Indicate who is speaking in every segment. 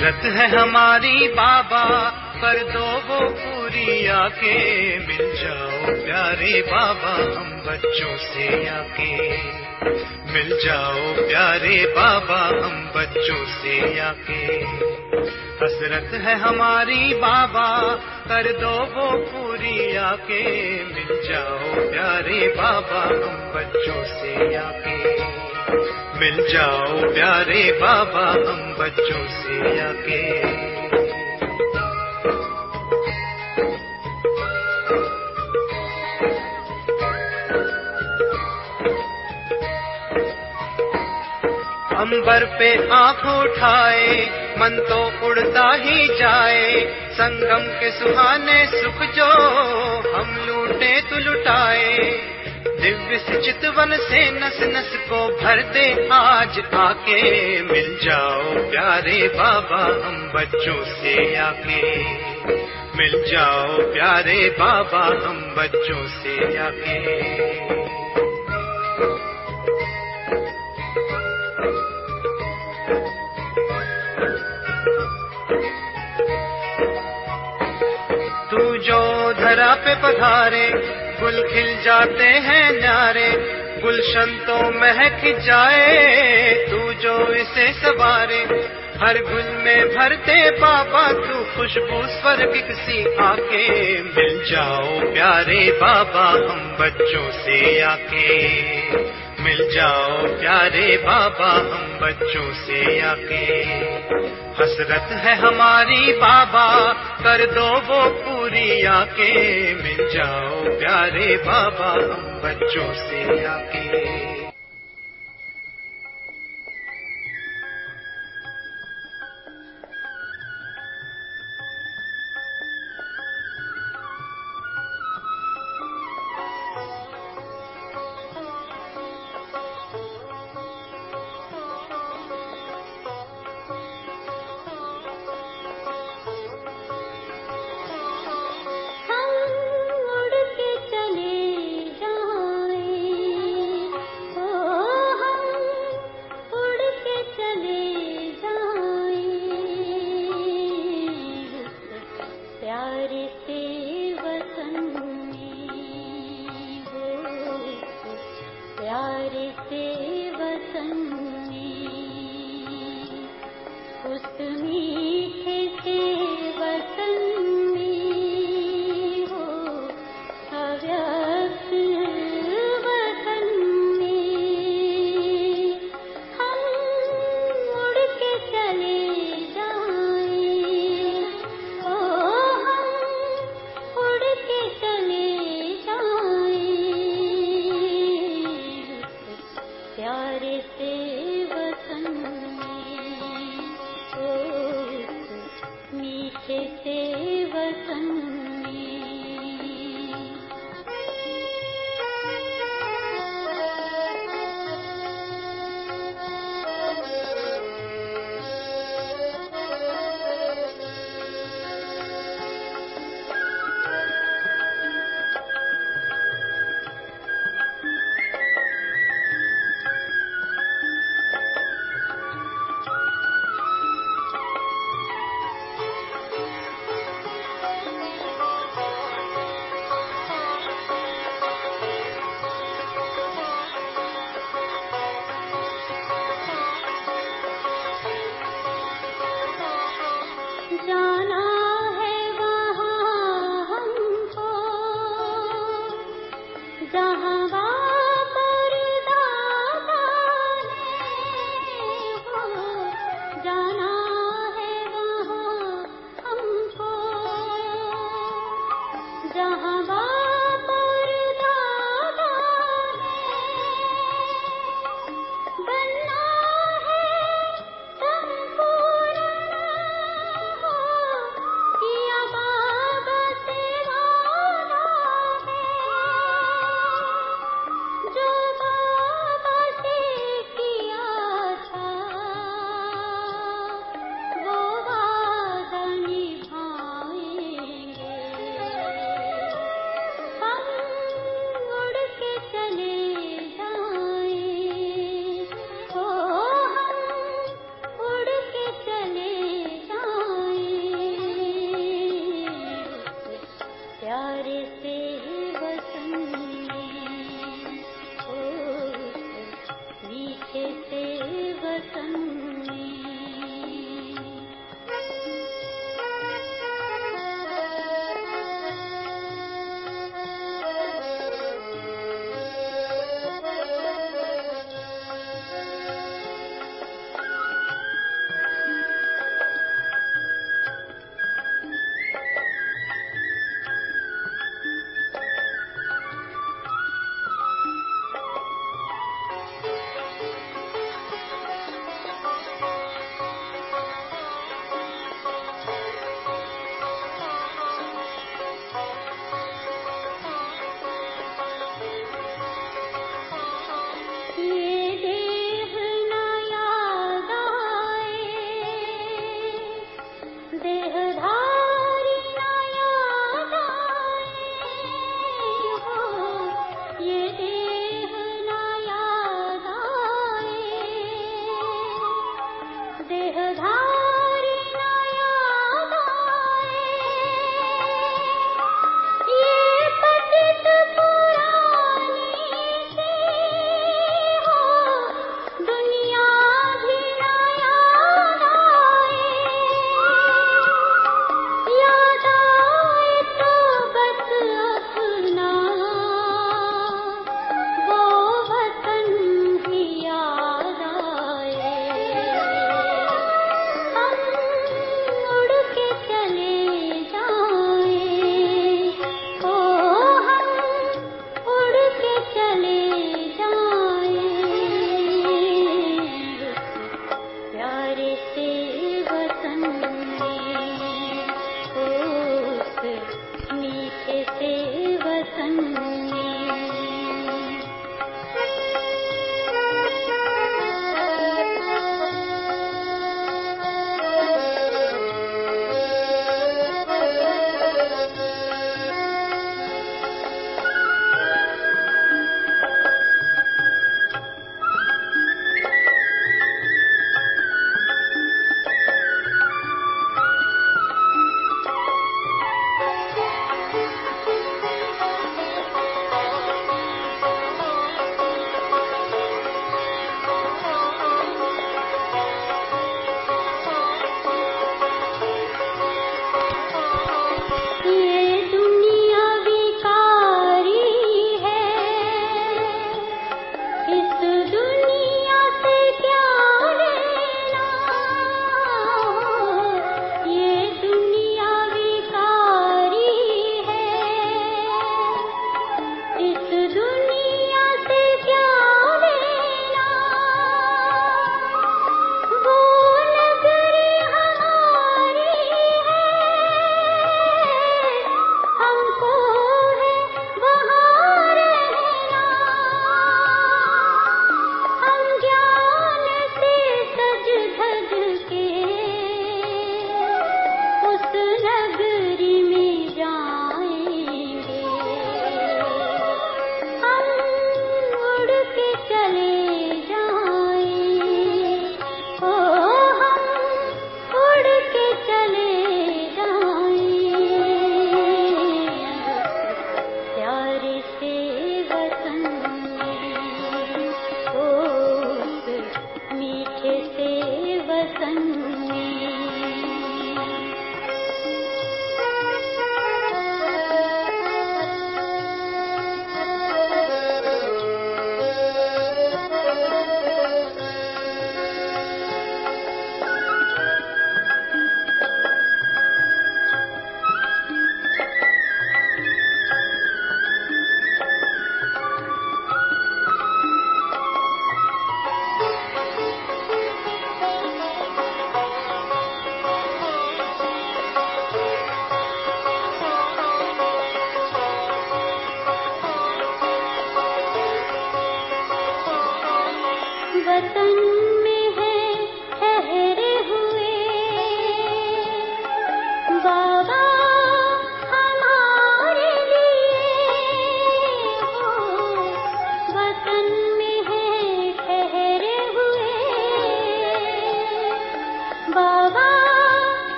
Speaker 1: हसरत है हमारी बाबा, कर दो वो पूरी आके। मिल जाओ प्यारे बाबा हम बच्चों से आके। मिल जाओ प्यारे बाबा हम बच्चों से आके। हसरत है हमारी बाबा, कर दो वो पूरी आके। मिल जाओ प्यारे बाबा हम बच्चों से आके। मिल जाओ प्यारे बाबा हम बच्चों से आके। अंबर पे आँख उठाए मन तो उड़ता ही जाए। संगम के सुहाने सुख जो हम लूटे तो लुटाए। दिव्य से चितवन से नस नस को भर दे आज आके। मिल जाओ प्यारे बाबा हम बच्चों से आके। मिल जाओ प्यारे बाबा हम बच्चों से आके। तू जो धरा पे पधारे गुल खिल जाते हैं न्यारे। गुलशन तो महक जाए तू जो इसे सवारे। हर गुल में भरते बाबा तू खुशबू स्वर्ग सी आके। मिल जाओ प्यारे बाबा हम बच्चों से आके। मिल जाओ प्यारे बाबा हम बच्चों से आके। हसरत है हमारी बाबा, कर दो वो पूरी आके। मिल जाओ प्यारे बाबा हम बच्चों से आके।
Speaker 2: प्यारे से वतन में, मीठे से वतन में।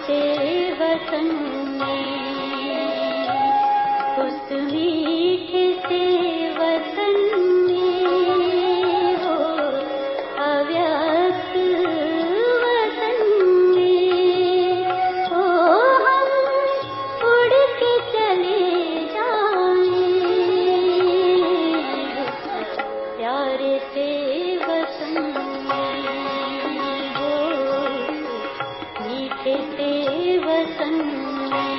Speaker 2: से वसन में, उस मीठे से वसन में हो अव्यक्त वसन में हो हम उड़ के चले जाएं प्यारे से वसन में हो मीठे से वसन में।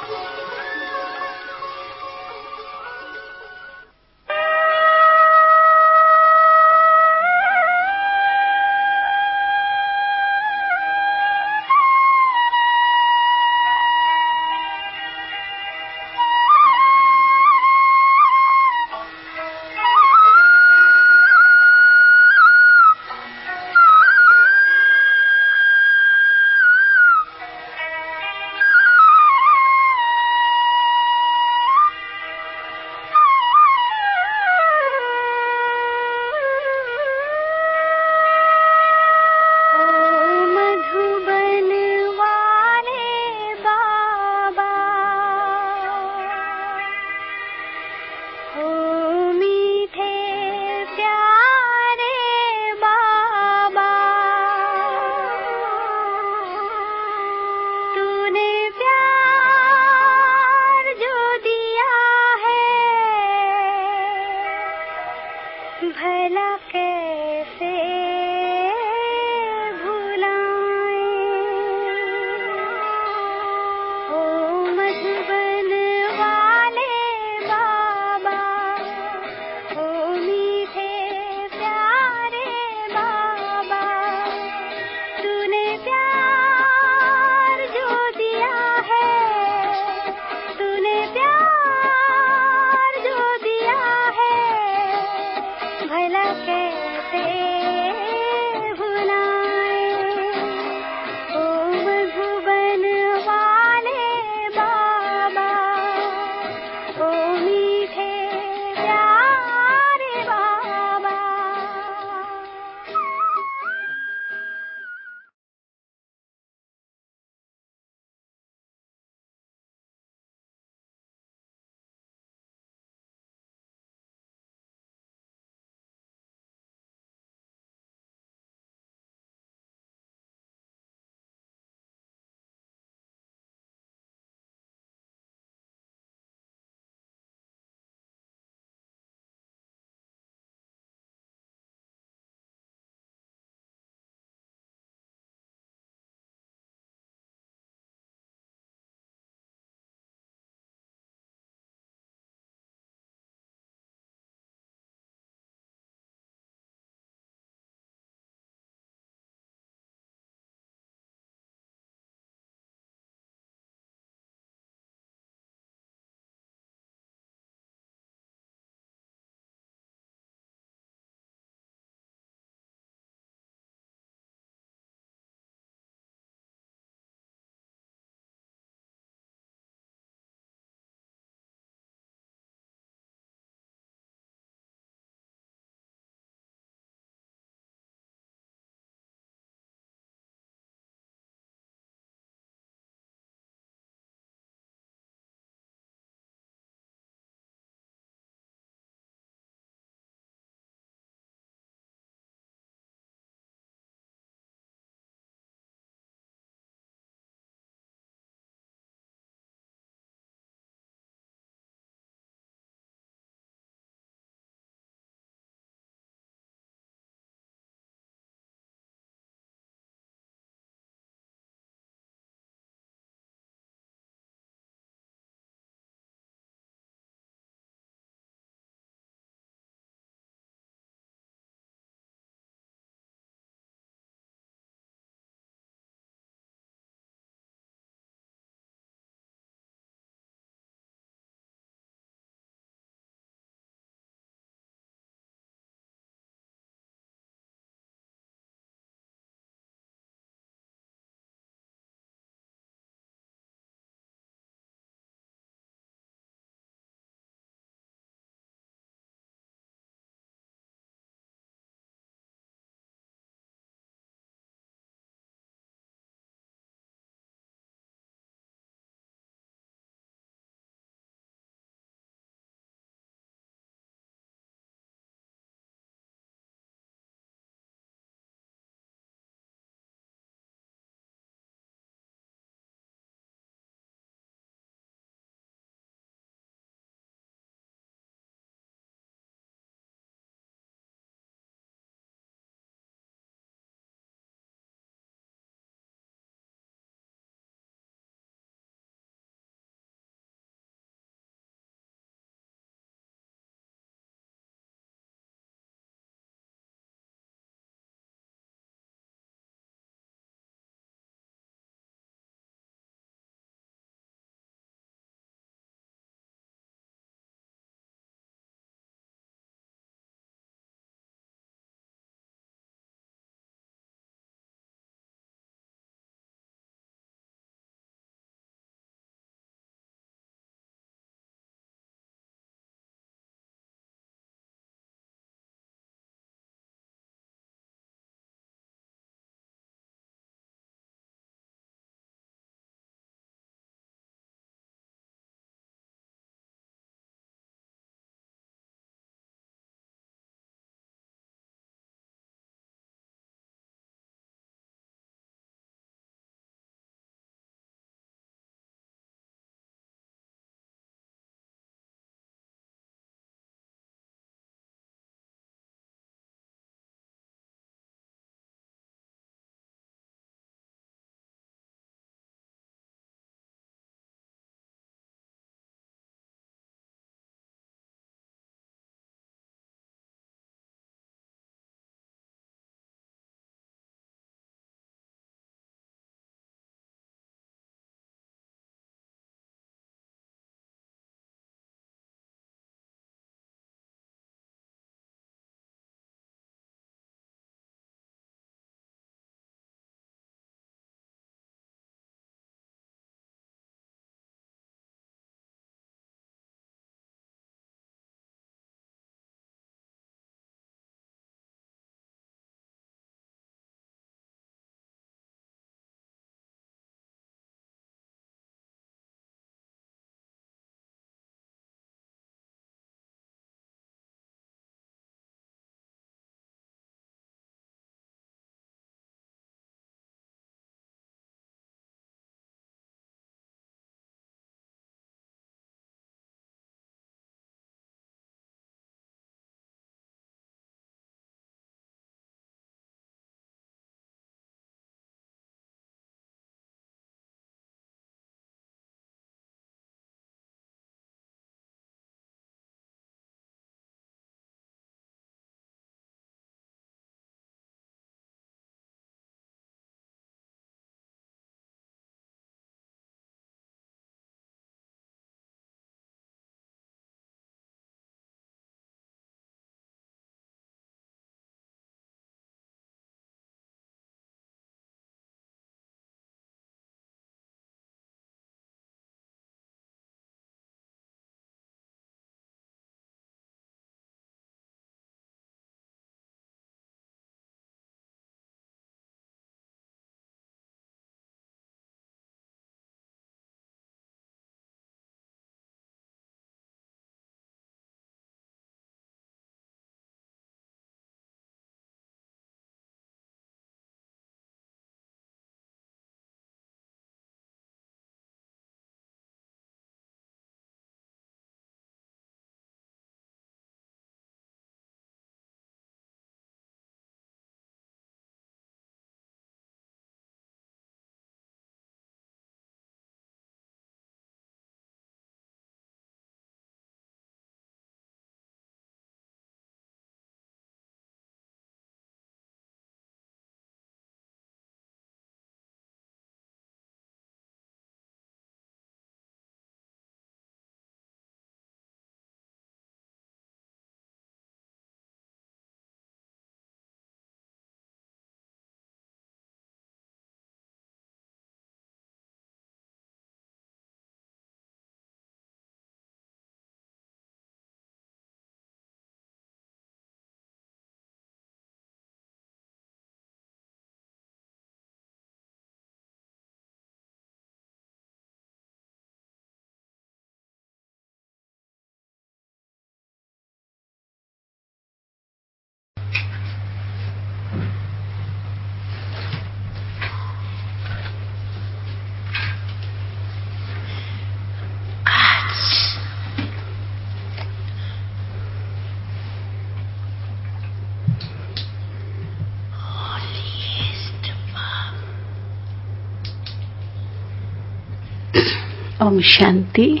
Speaker 3: Om Shanti.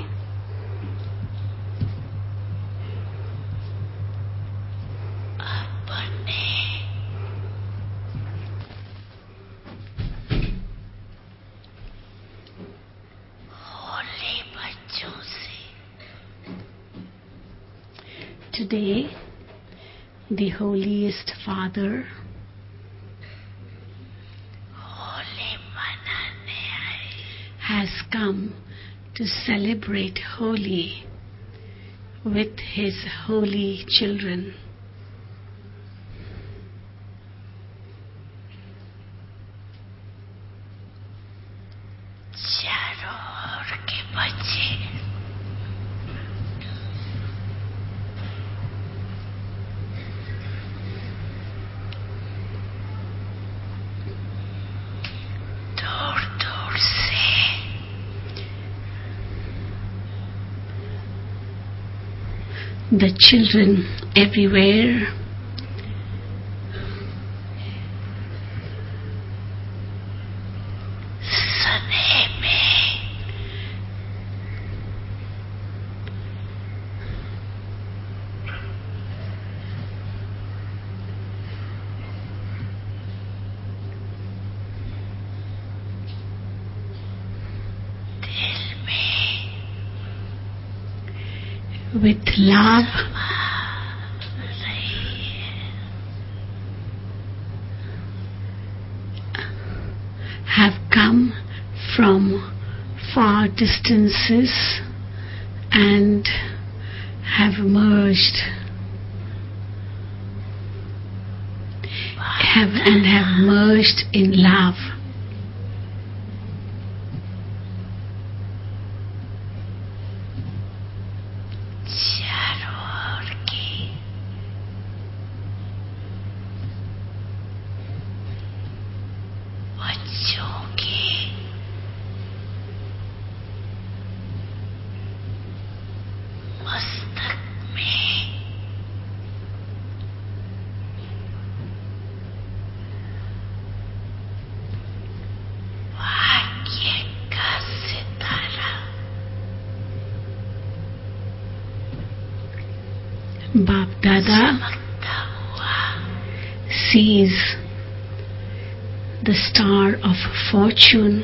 Speaker 3: Today, the holiest Father has come to celebrate Holi with his holy children. The children everywhere with love have come from far distances and have merged in love. Bap Dada sees the star of fortune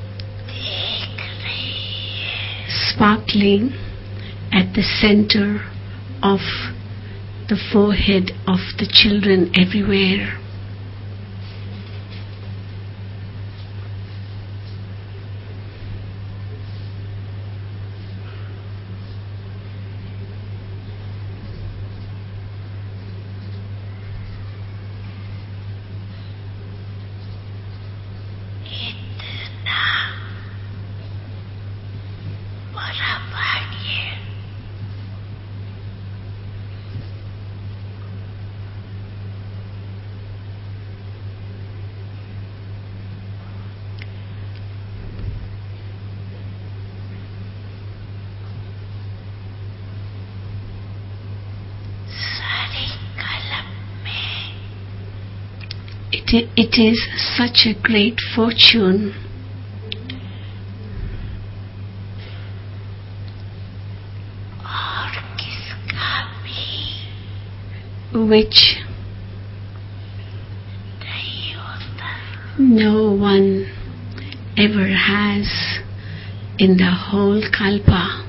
Speaker 3: sparkling at the center of the forehead of the children everywhere. It is such a great fortune which no one ever has in the whole Kalpa.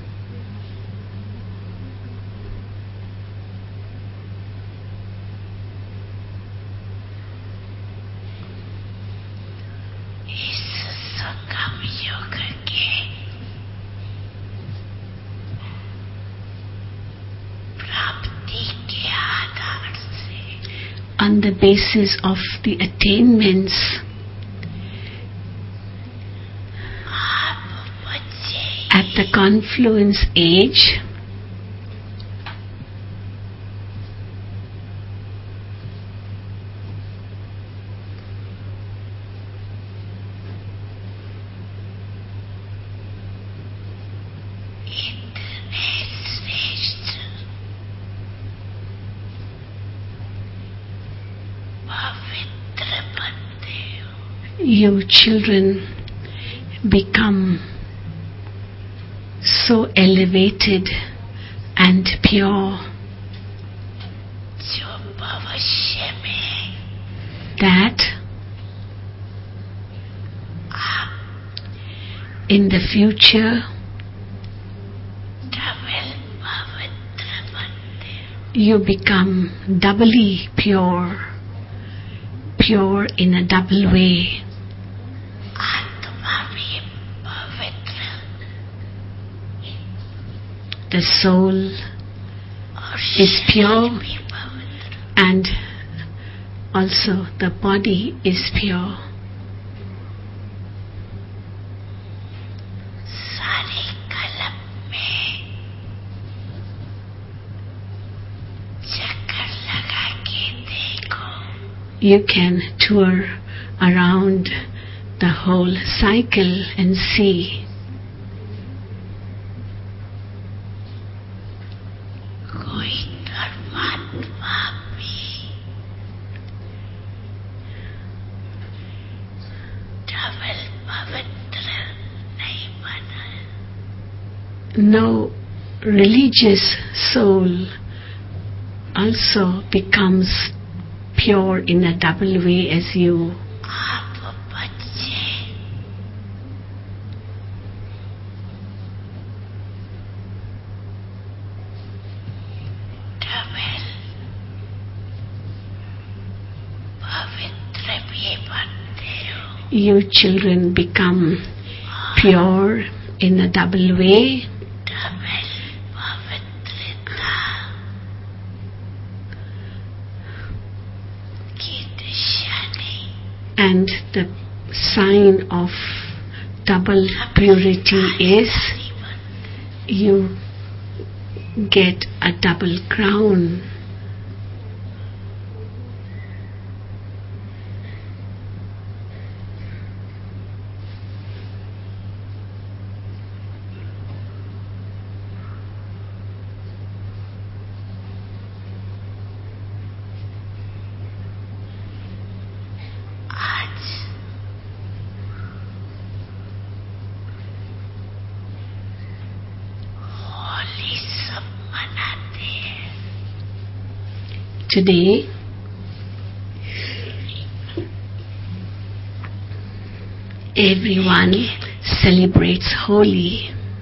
Speaker 3: On the basis of the attainments at the confluence age, you children become so elevated and pure
Speaker 4: जो भविष्य में
Speaker 3: that in the future
Speaker 4: double पवित्र बनते हो
Speaker 3: you become doubly pure, pure in a double way.
Speaker 4: आत्मा भी पवित्र
Speaker 3: The soul
Speaker 4: और
Speaker 3: is pure
Speaker 4: शरीर भी पवित्र
Speaker 3: and also the body is pure.
Speaker 4: सारे कलम में चक्कर लगा के देखो
Speaker 3: You can tour around the whole cycle and see
Speaker 4: कोई धर्मात्मा भी डबल पवित्र नहीं बना
Speaker 3: no religious soul also becomes pure in a double way as you.
Speaker 4: आप बच्चे डबल पवित्र भी बनते हो
Speaker 3: You children become pure in a double way
Speaker 4: double पवित्रता की निशानी
Speaker 3: and the sign of double purity is you get a double crown.
Speaker 4: आज होली सब मनाते हैं
Speaker 3: Today everyone celebrates Holi.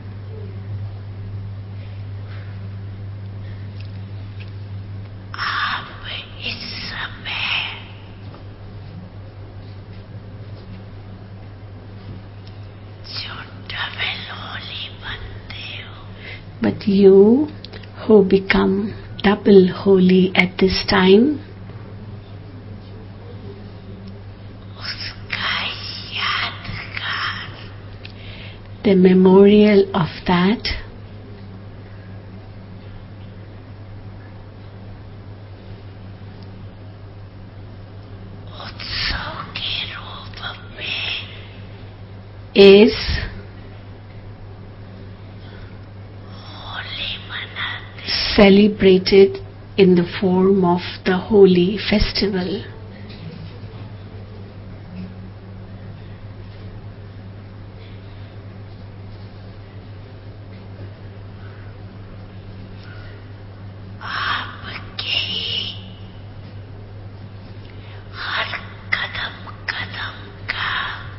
Speaker 4: आप इस समय जो डबल होली बनते हो
Speaker 3: But you who become double holy at this time,
Speaker 4: उसका यादगार
Speaker 3: the memorial of that
Speaker 4: उत्सव के रूप में
Speaker 3: is
Speaker 4: होली मनाते
Speaker 3: celebrated in the form of the holy festival.
Speaker 4: आपके हर कदम कदम का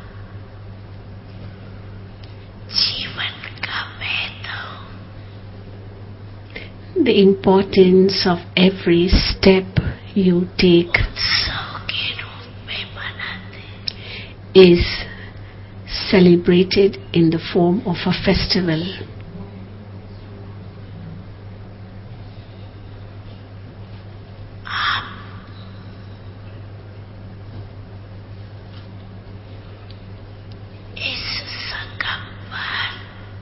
Speaker 4: जीवन का महत्व
Speaker 3: The importance of every step you take
Speaker 4: उत्सव के रूप में मनाते
Speaker 3: is celebrated in the form of a festival.
Speaker 4: आप इस संगम पर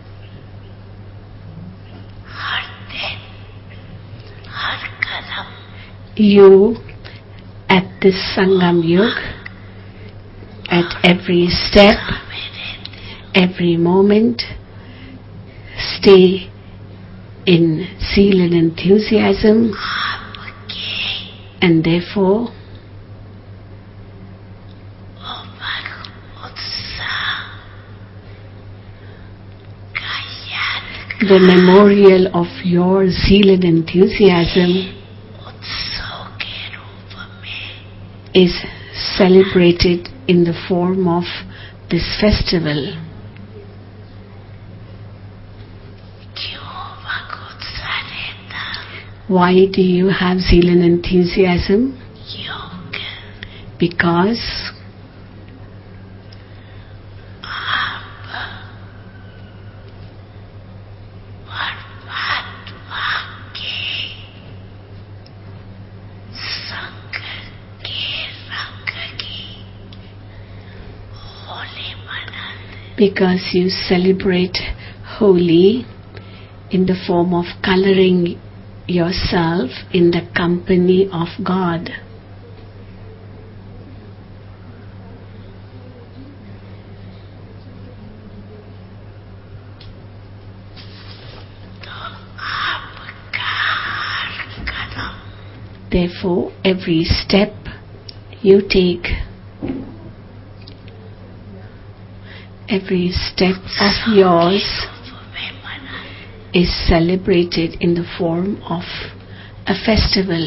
Speaker 4: हर दिन हर कदम
Speaker 3: You at this Sangam Yug, at every step,
Speaker 4: में रहते
Speaker 3: every moment, stay in zeal and enthusiasm,
Speaker 4: आपके
Speaker 3: and therefore
Speaker 4: उत्साह का याद
Speaker 3: the memorial of your zeal and enthusiasm
Speaker 4: उत्सव के रूप में
Speaker 3: is celebrated in the form of this festival.
Speaker 4: क्यों वह उत्साह रहता?
Speaker 3: Why do you have zeal and enthusiasm?
Speaker 4: योग
Speaker 3: Because
Speaker 4: आप परमात्मा के संग के रंग की होली मनाते
Speaker 3: because you celebrate Holi in the form of coloring yourself in the company of God.
Speaker 4: तो आपका हर कदम
Speaker 3: Therefore, every step you take, every step of yours
Speaker 4: रूप में मनाते
Speaker 3: is celebrated in the form of a festival.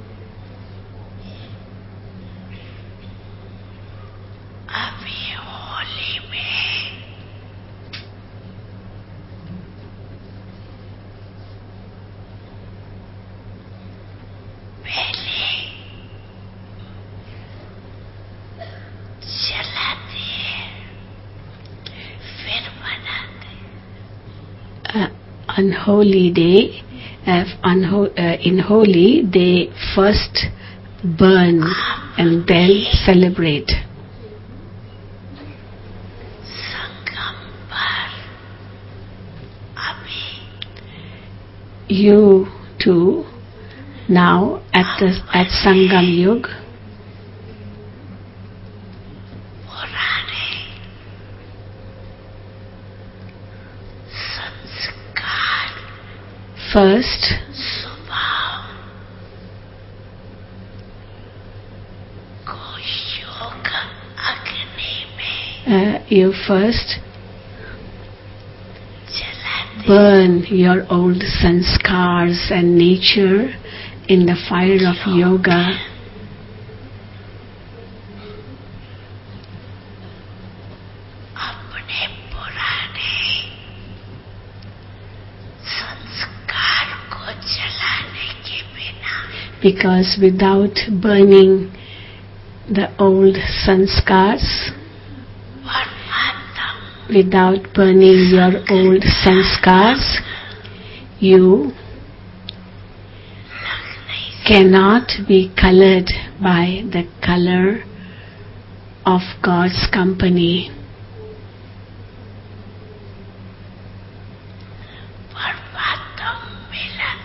Speaker 4: अभी होली में पहले जलाते हैं फिर मनाते
Speaker 3: On Holy Day, in Holi, they first burn and then celebrate.
Speaker 4: संगम पर अभी
Speaker 3: You too, now at Sangam Yug,
Speaker 4: पुराने संस्कार
Speaker 3: first
Speaker 4: स्वभाव को योग अग्नि में
Speaker 3: you first
Speaker 4: जलाते
Speaker 3: burn your old sanskars and nature in the fire of yoga.
Speaker 4: अपने पुराने संस्कार को जलाने के बिना
Speaker 3: Because without burning the old sanskars,
Speaker 4: परमात्मा
Speaker 3: without burning your old sanskars, you
Speaker 4: लग नहीं
Speaker 3: cannot be colored by the color of God's company.
Speaker 4: परमात्मा मिलन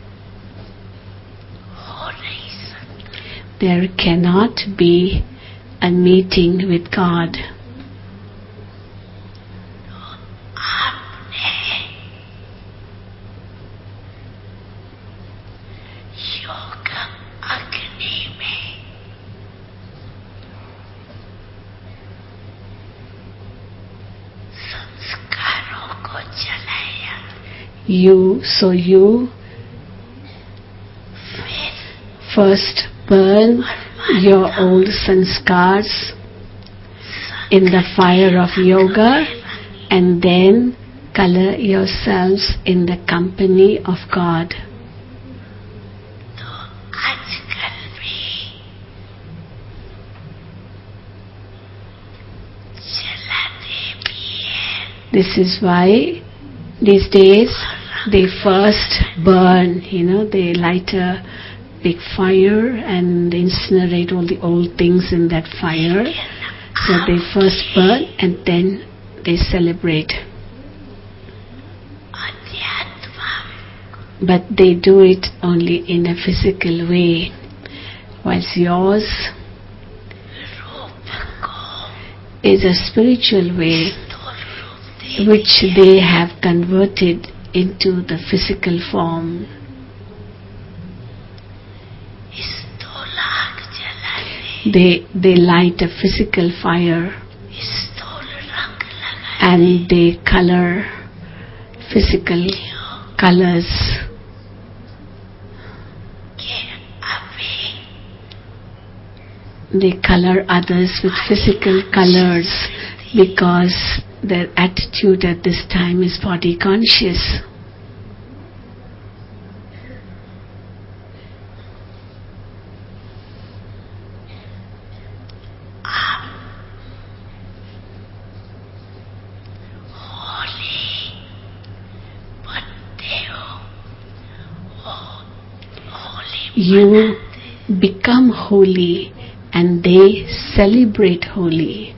Speaker 4: हो नहीं सकता
Speaker 3: There cannot be a meeting with God.
Speaker 4: आपने योग अग्नि में संस्कारों को जलाया
Speaker 3: So you
Speaker 4: फिर
Speaker 3: first burn your old sanskars in the fire of yoga and then color yourselves in the company of God.
Speaker 4: तो आजकल भी जलाते भी हैं
Speaker 3: This is why these days they first burn, they light a big fire and incinerate all the old things in that fire. So they first burn and then they celebrate.
Speaker 4: अध्यात्म
Speaker 3: But they do it only in a physical way, whilst yours
Speaker 4: रूप को
Speaker 3: is a spiritual way
Speaker 4: स्थूल रूप दे
Speaker 3: which they have converted into the physical form.
Speaker 4: स्थूल आग जलाते
Speaker 3: They light a physical fire
Speaker 4: स्थूल रंग लगाते
Speaker 3: and they color physical colors. They color others with physical colors because their attitude at this time is body conscious. You become holy and they celebrate holy.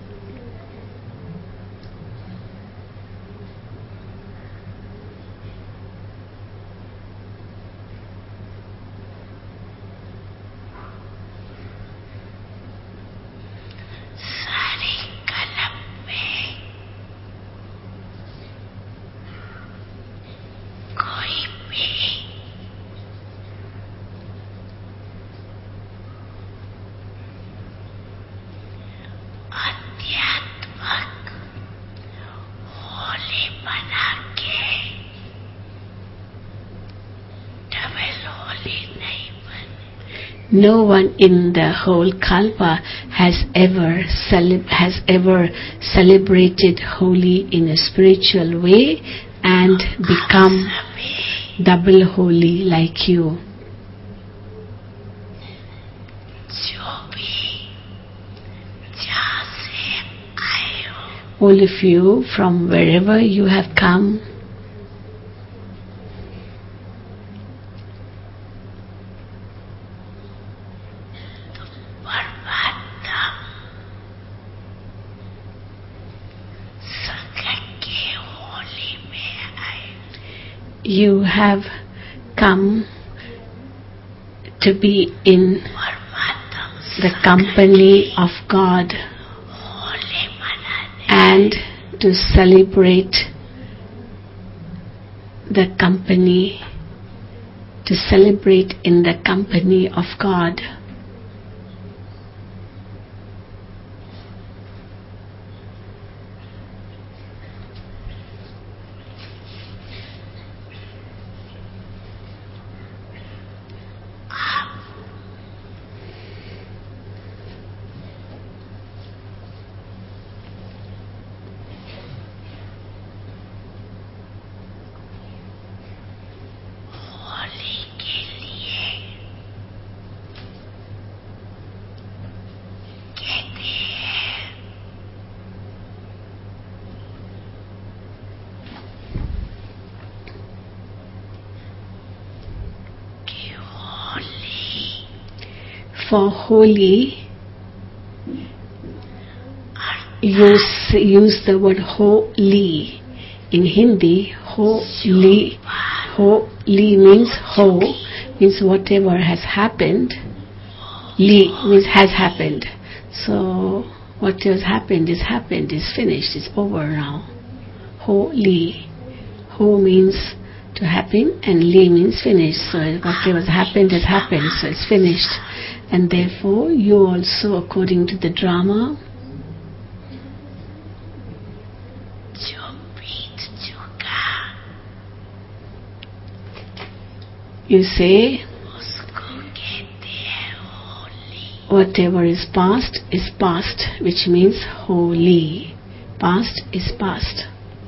Speaker 3: No one in the whole Kalpa has ever celebrated holy in a spiritual way and become double holy like you. All of you, from wherever you have come, you have come to be in the company of God and to celebrate the company, to celebrate in the company of God. For holy, use the word holy. In Hindi, holy means means whatever has happened. Li means has happened. So what has happened, is finished, it's over now. Holy. Ho means to happen and li means finished. So whatever has happened has happened, so it's finished. And therefore you also, according to the drama, you say whatever is past, which means holy. Past is past.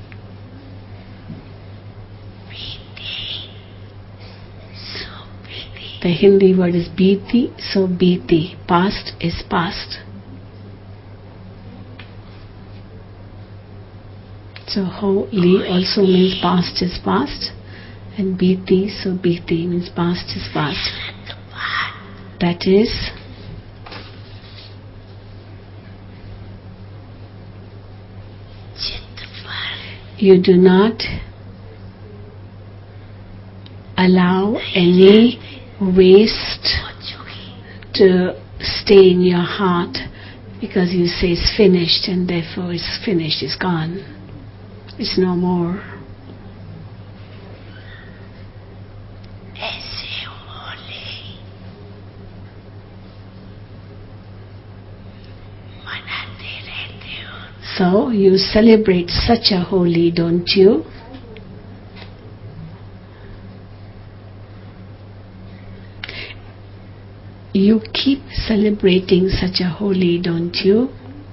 Speaker 3: The Hindi word is biti, so biti. Past is past. So holy also means past is past, and biti, so biti means past is past. That is, you do not allow any waste to stay in your heart, because you say it's finished, and therefore it's finished, it's gone, it's no more. So you celebrate such a holy, don't you? You keep celebrating such a Holi, don't you?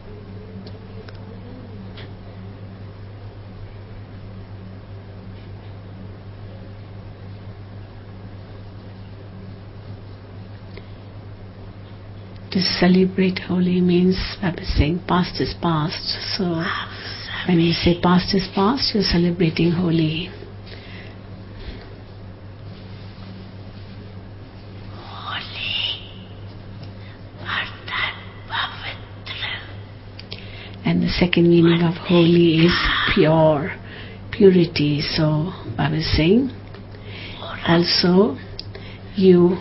Speaker 3: To celebrate Holi means, Baba is saying, past is past. So when you say past is past, you're celebrating Holi. And the second meaning of holy is pure, purity. So Baba is saying, also you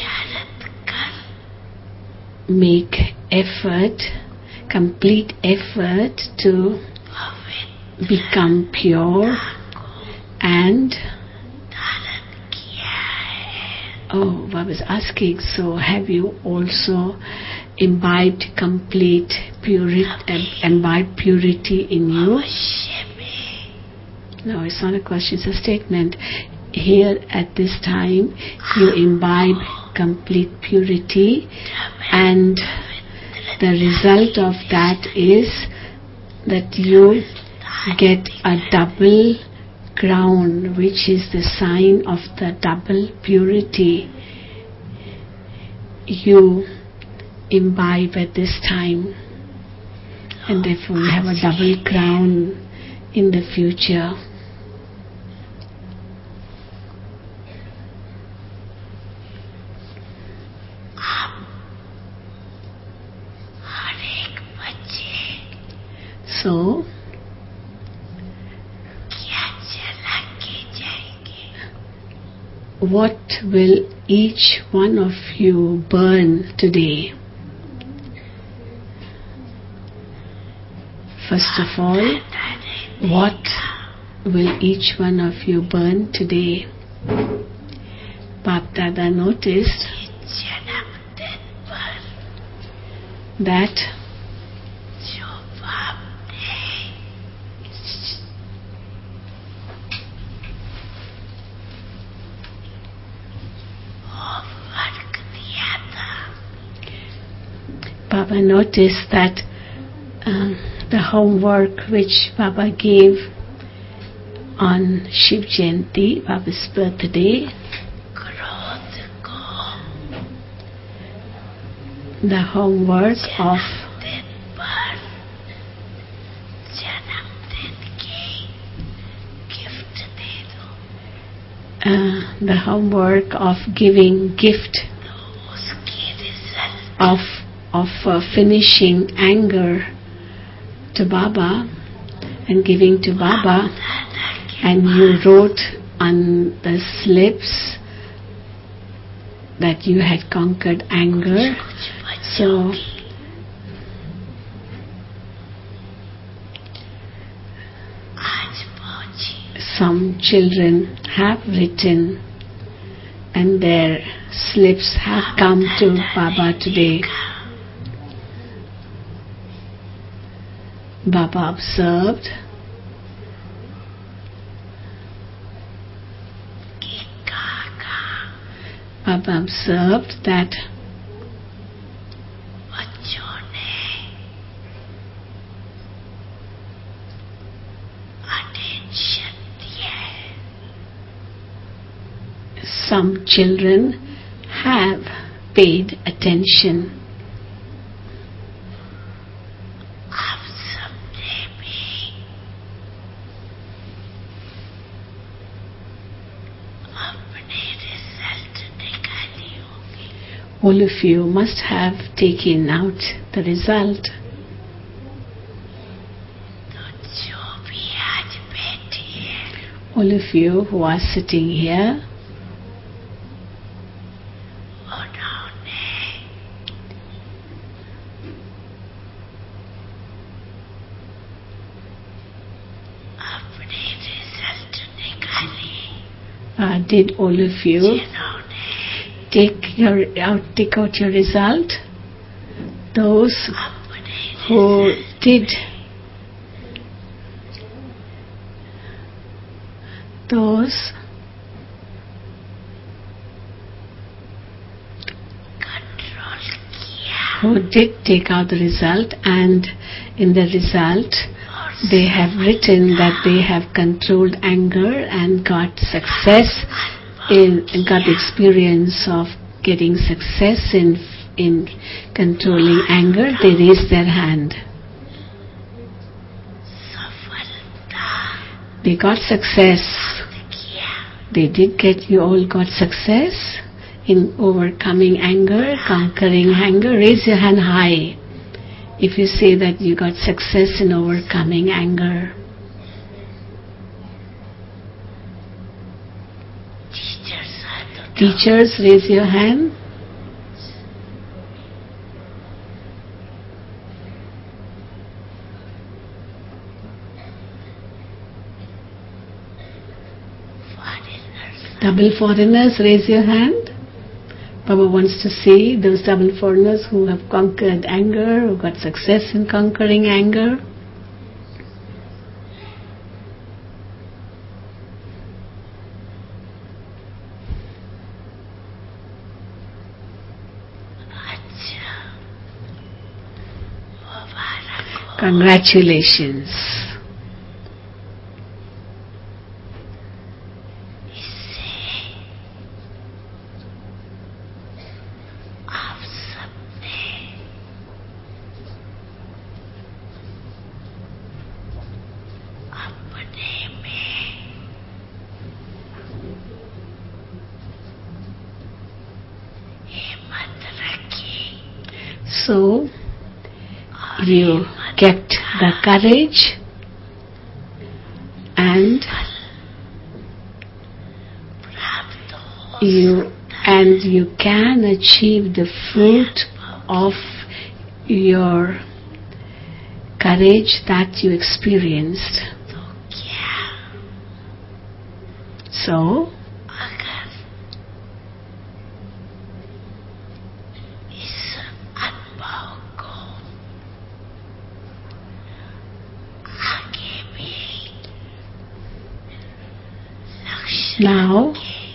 Speaker 3: make effort, complete effort to become pure. And Baba is asking, so have you also imbibed complete purity in you? No, it's not a question, it's a statement. Here at this time, you imbibe complete purity, and the result of that is that you get a double crown, which is the sign of the double purity you imbibe at this time, and therefore you have a double crown in the future. So what will each one of you burn today? First of all, what will each one of you burn today? Bap Dada noticed that Baba noticed that the homework which Baba gave on Shiv Jayanti, Baba's birthday, the homework of giving gift of finishing anger to Baba and giving to Baba, and you wrote on the slips that you had conquered anger. So some children have written and their slips have come to Baba today. Baba observed that some children have paid attention. All of you must have taken out the result. All of you who are sitting here, did all of you take out your result? Those who did, who did take out the result, and in the result they have written that they have controlled anger and got success and got the experience of getting success in controlling anger. They raised their hand. They got success. You all got success in overcoming anger, conquering anger. Raise your hand high if you say that you got success in overcoming anger. Teachers, raise your hand. Double foreigners, raise your hand. Baba wants to see those double foreigners who have conquered anger, who got success in conquering anger. Congratulations. So, you kept the courage and you can achieve the fruit of your courage that you experienced. So, now,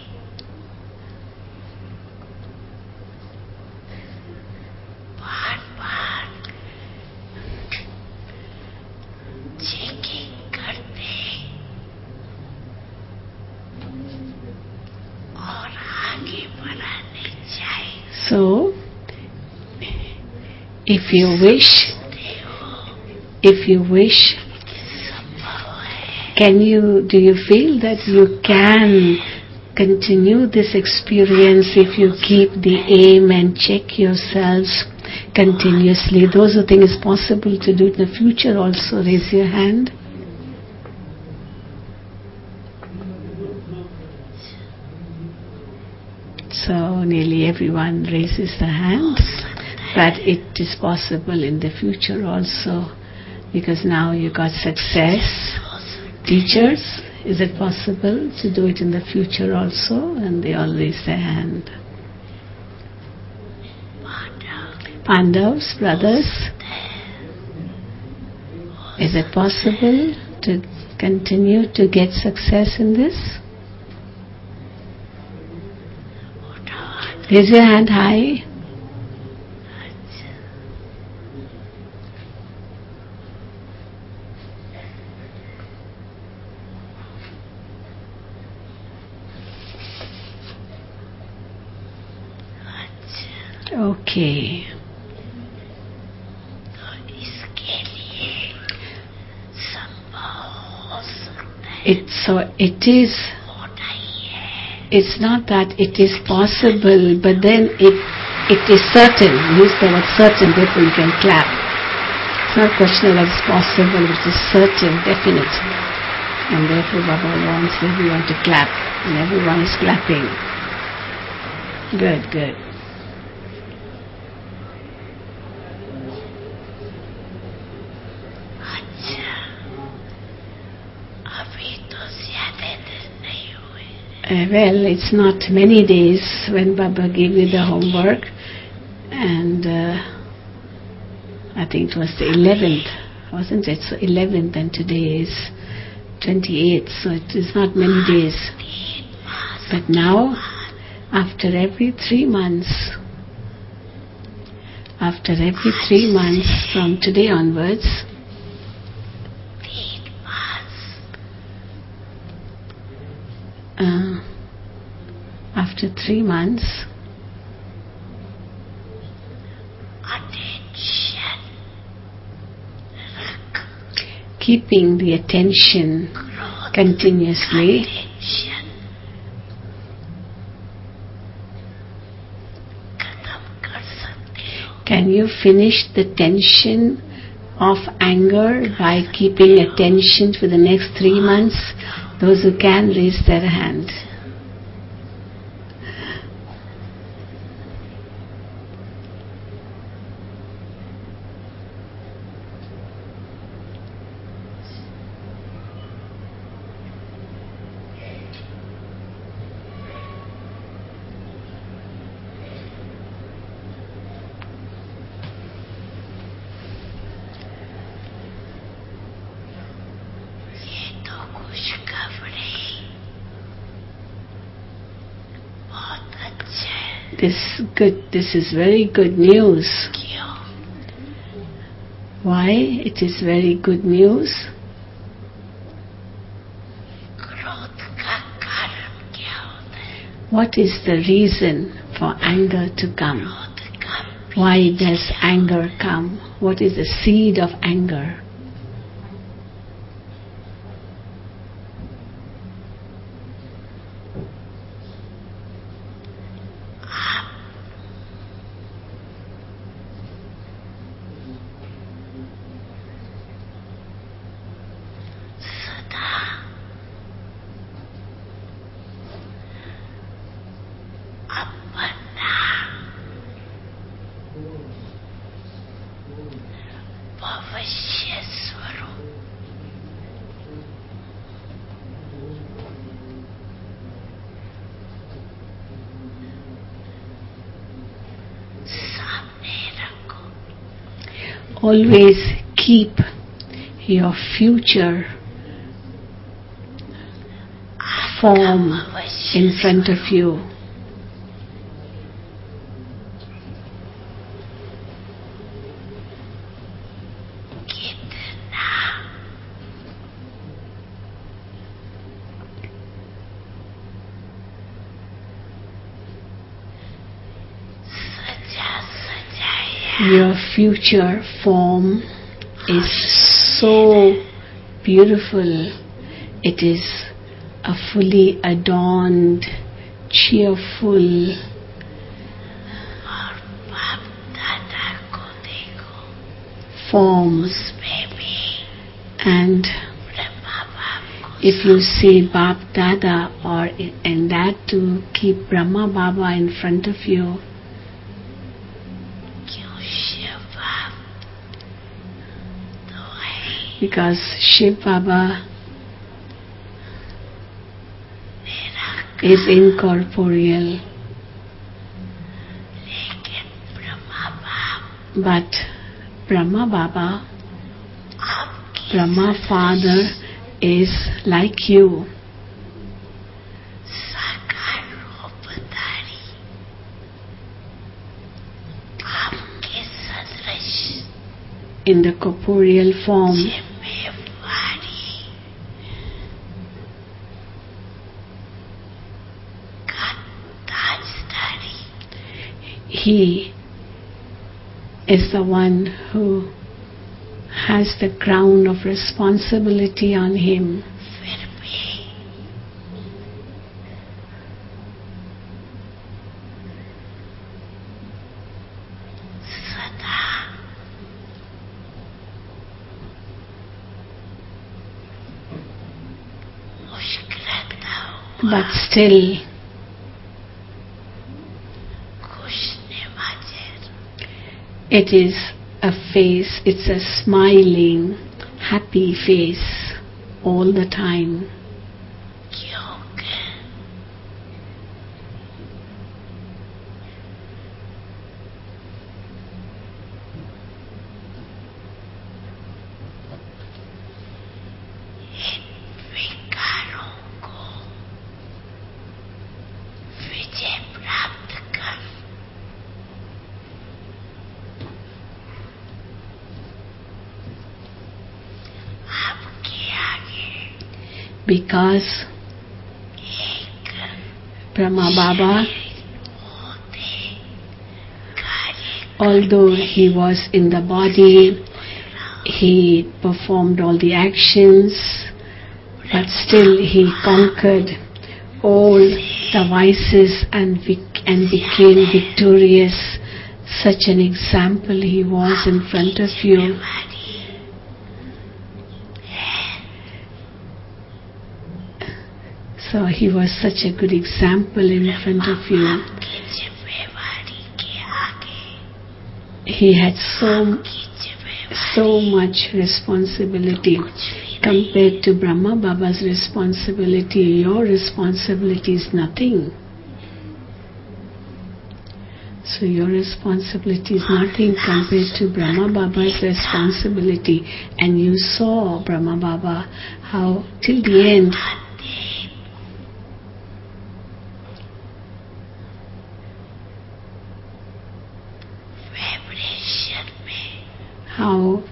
Speaker 3: so if you wish, do you feel that you can continue this experience if you keep the aim and check yourselves continuously? Those are things possible to do in the future also. Raise your hand. So nearly everyone raises the hand, but it is possible in the future also, because now you got success. Teachers, is it possible to do it in the future also? And they all raise their hand. Pandavas, brothers, is it possible to continue to get success in this? Raise your hand high. Okay. It's not that it is possible, but then it is certain. Use the word certain, therefore you can clap. It's not a question of it's possible, it is certain, definite. And therefore Baba wants everyone to clap, and everyone is clapping. Good, good. Well, it's not many days when Baba gave me the homework, and I think it was the 11th, wasn't it? So 11th, and today is 28th, so it is not many days. But now, after every 3 months, After every 3 months from today onwards,
Speaker 4: 3 months,
Speaker 3: after 3 months,
Speaker 4: attention,
Speaker 3: keeping the attention
Speaker 4: growth,
Speaker 3: continuously,
Speaker 4: attention, खत्म कर सकते हो.
Speaker 3: can you finish the tension of anger by keeping attention for the next 3 months? Those who can, raise their hand.
Speaker 4: ये तो खुशखबरी बहुत अच्छा है.
Speaker 3: This is very good news.
Speaker 4: क्यों?
Speaker 3: Why it is very good news?
Speaker 4: क्रोध का कारण क्या होता है?
Speaker 3: What is the reason for anger to come?
Speaker 4: क्रोध का
Speaker 3: Why does anger come? What is the seed of anger?
Speaker 4: सदा अपना भविष्य स्वरूप सामने रखो.
Speaker 3: Always keep your future form in front of you.
Speaker 4: कितना सजा सजाया
Speaker 3: Your future form is so beautiful. It is a fully adorned, cheerful,
Speaker 4: और बाप दादा को देखो.
Speaker 3: forms.
Speaker 4: उसमें भी
Speaker 3: And
Speaker 4: ब्रह्मा बाप को
Speaker 3: if you see Bap Dada, or in that to keep Brahma Baba in front of you,
Speaker 4: क्यों शिव बाप तो है
Speaker 3: because Shiv Baba
Speaker 4: मेरा
Speaker 3: is incorporeal,
Speaker 4: लेकिन ब्रह्मा बाप
Speaker 3: but Brahma Baba,
Speaker 4: आपकी
Speaker 3: Brahma Father, is like you,
Speaker 4: साकार रूपधारी आपके सदृश
Speaker 3: in the corporeal form.
Speaker 4: जिम्मेवारी का ताजदारी
Speaker 3: He is the one who has the crown of responsibility on him.
Speaker 4: फिर भी सदा मुस्कुराता हुआ
Speaker 3: But still,
Speaker 4: खुश नवाज़
Speaker 3: it is a face, it's a smiling, happy face all the time.
Speaker 4: क्योंकि इन विकारों को विजय प्राप्त कर
Speaker 3: because Brahma Baba, although he was in the body, he performed all the actions, but still he conquered all the vices and became victorious. Such an example he was in front of you. So he was such a good example in front of you. He had so much responsibility compared to Brahma Baba's responsibility. Your responsibility is nothing. So your responsibility is nothing compared to Brahma Baba's responsibility. And you saw Brahma Baba how till the end how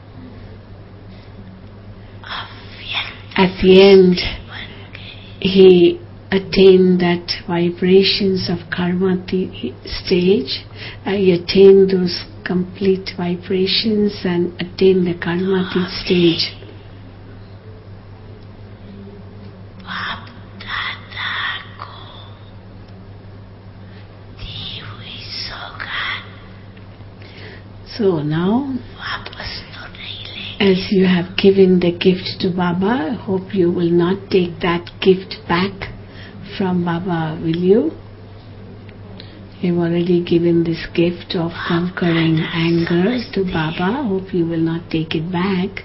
Speaker 3: at the end he attained that vibrations of karmati stage. He attained those complete vibrations and attained the karmati stage. So now, as you have given the gift to Baba, I hope you will not take that gift back from Baba, will you? You've already given this gift of conquering anger to Baba. Hope you will not take it back.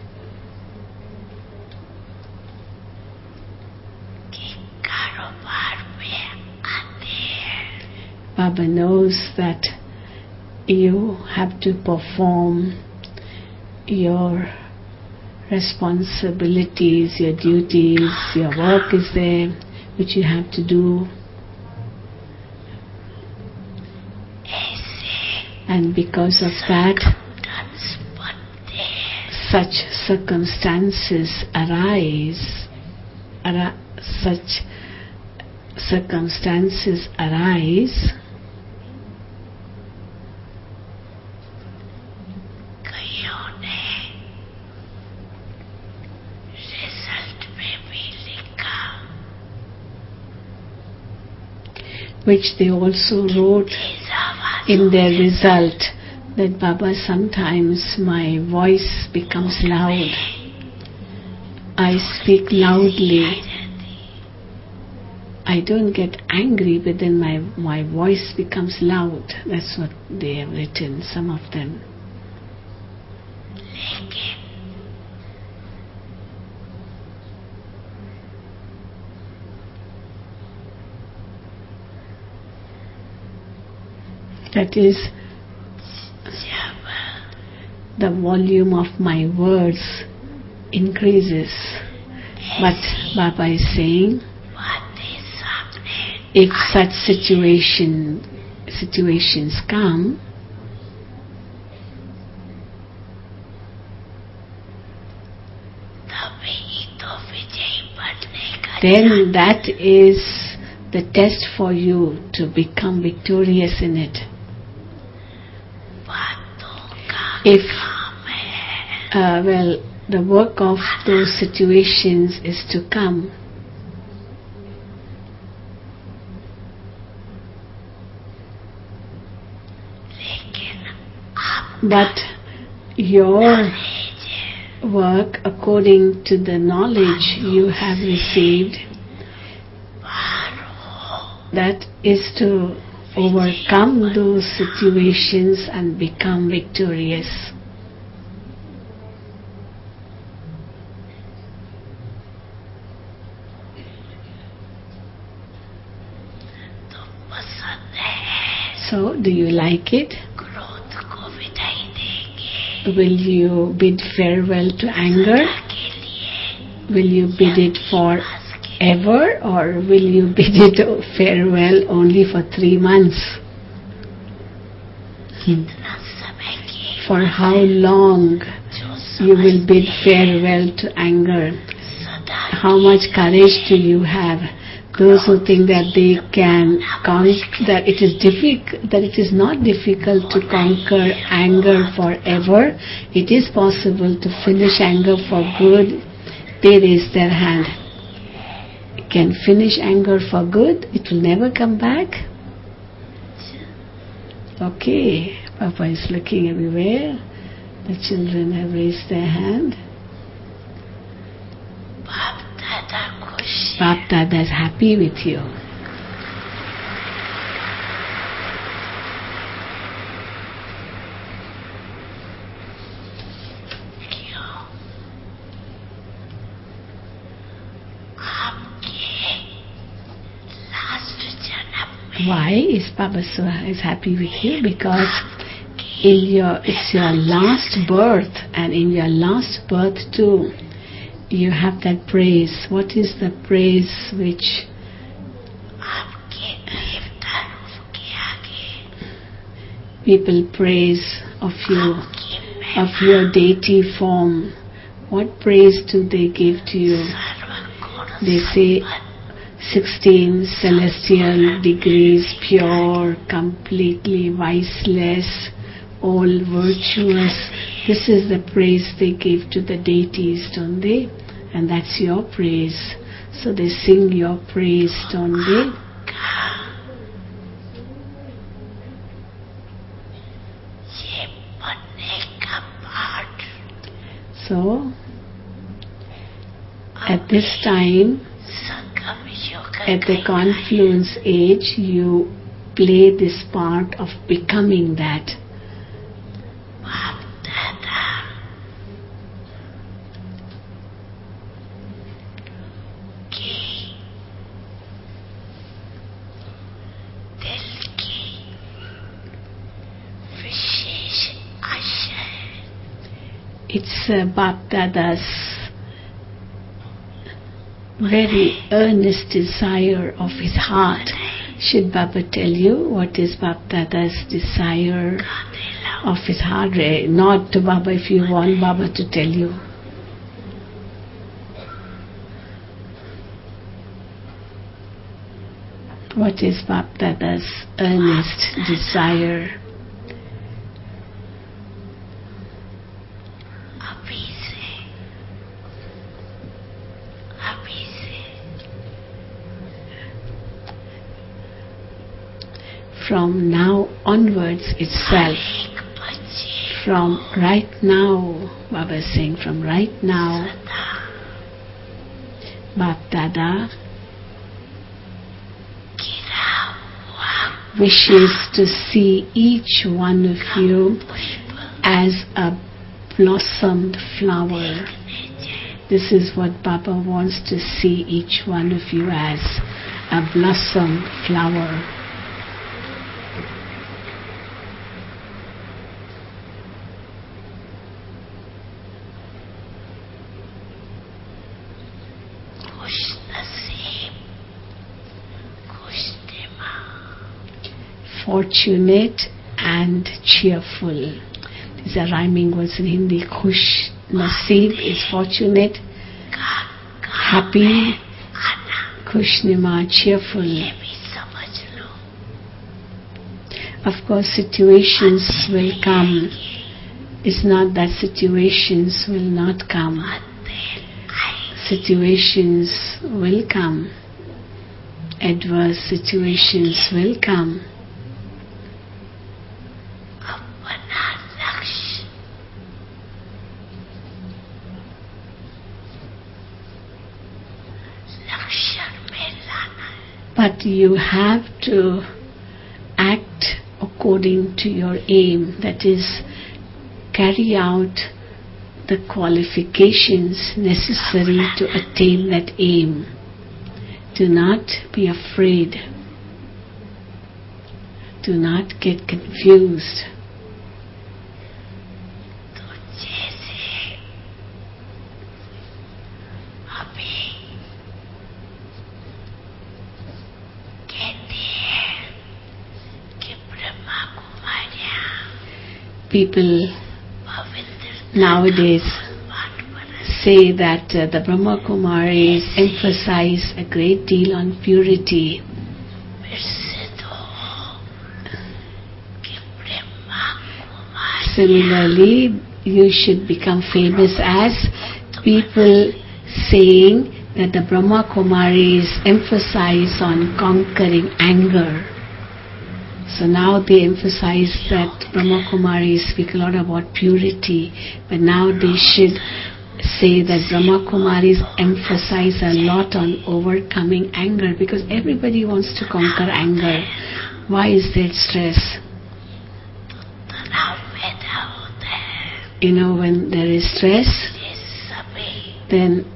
Speaker 3: Baba knows that you have to perform your responsibilities, your duties, your work is there, which you have to do. And because of that, such circumstances arise. Which they also wrote in their result, that Baba, sometimes my voice becomes loud. I speak loudly. I don't get angry, but then my voice becomes loud. That's what they have written, some of them. That is, the volume of my words increases. But Baba is saying, if such situations come, then that is the test for you to become victorious in it. If, the work of those situations is to come. But your work, according to the knowledge you have received, that is to overcome those situations and become victorious. So, do you like it? Will you bid farewell to anger? Will you bid it forever, or will you bid it farewell only for 3 months? For how long you will bid farewell to anger? how much courage do you have? Those who think that they can that it is not difficult to conquer anger forever. It is possible to finish anger for good. They raise their hand. Can finish anger for good? It will never come back. Okay, Papa is looking everywhere. The children have raised their hand. Bap Dada is happy with you. Why is Baba is happy with you? Because it's your last birth, and in your last birth too, you have that praise. What is the praise which people praise of you, of your deity form? What praise do they give to you? They say 16 celestial degrees, pure, completely viceless, all virtuous. This is the praise they give to the deities, don't they? And that's your praise. So they sing your praise, don't they? So, at this time, at the confluence age, you play this part of becoming that. It's Bap Dada's very earnest desire of his heart. Should Baba tell you what is Bap Dada's desire of his heart? Not to Baba if you want Baba to tell you. What is Bap Dada's earnest desire? From now onwards itself, from right now, Baba is saying, from right now, Bap Dada wishes to see each one of you as a blossomed flower. This is what Baba wants to see each one of you as, a blossomed flower. Fortunate and cheerful. These are rhyming words in Hindi. Khush Naseeb is fortunate, happy, Khushnima, cheerful. Of course, situations will come. It's not that situations will not come. Situations will come. Adverse situations will come. But you have to act according to your aim, that is, carry out the qualifications necessary to attain that aim. Do not be afraid. Do not get confused. People nowadays say that the Brahma Kumaris emphasize a great deal on purity. Similarly, you should become famous as people saying that the Brahma Kumaris emphasize on conquering anger. So now they emphasize that Brahma Kumaris speak a lot about purity, but now they should say that Brahma Kumaris emphasize a lot on overcoming anger, because everybody wants to conquer anger. Why is there stress? You know, when there is stress, then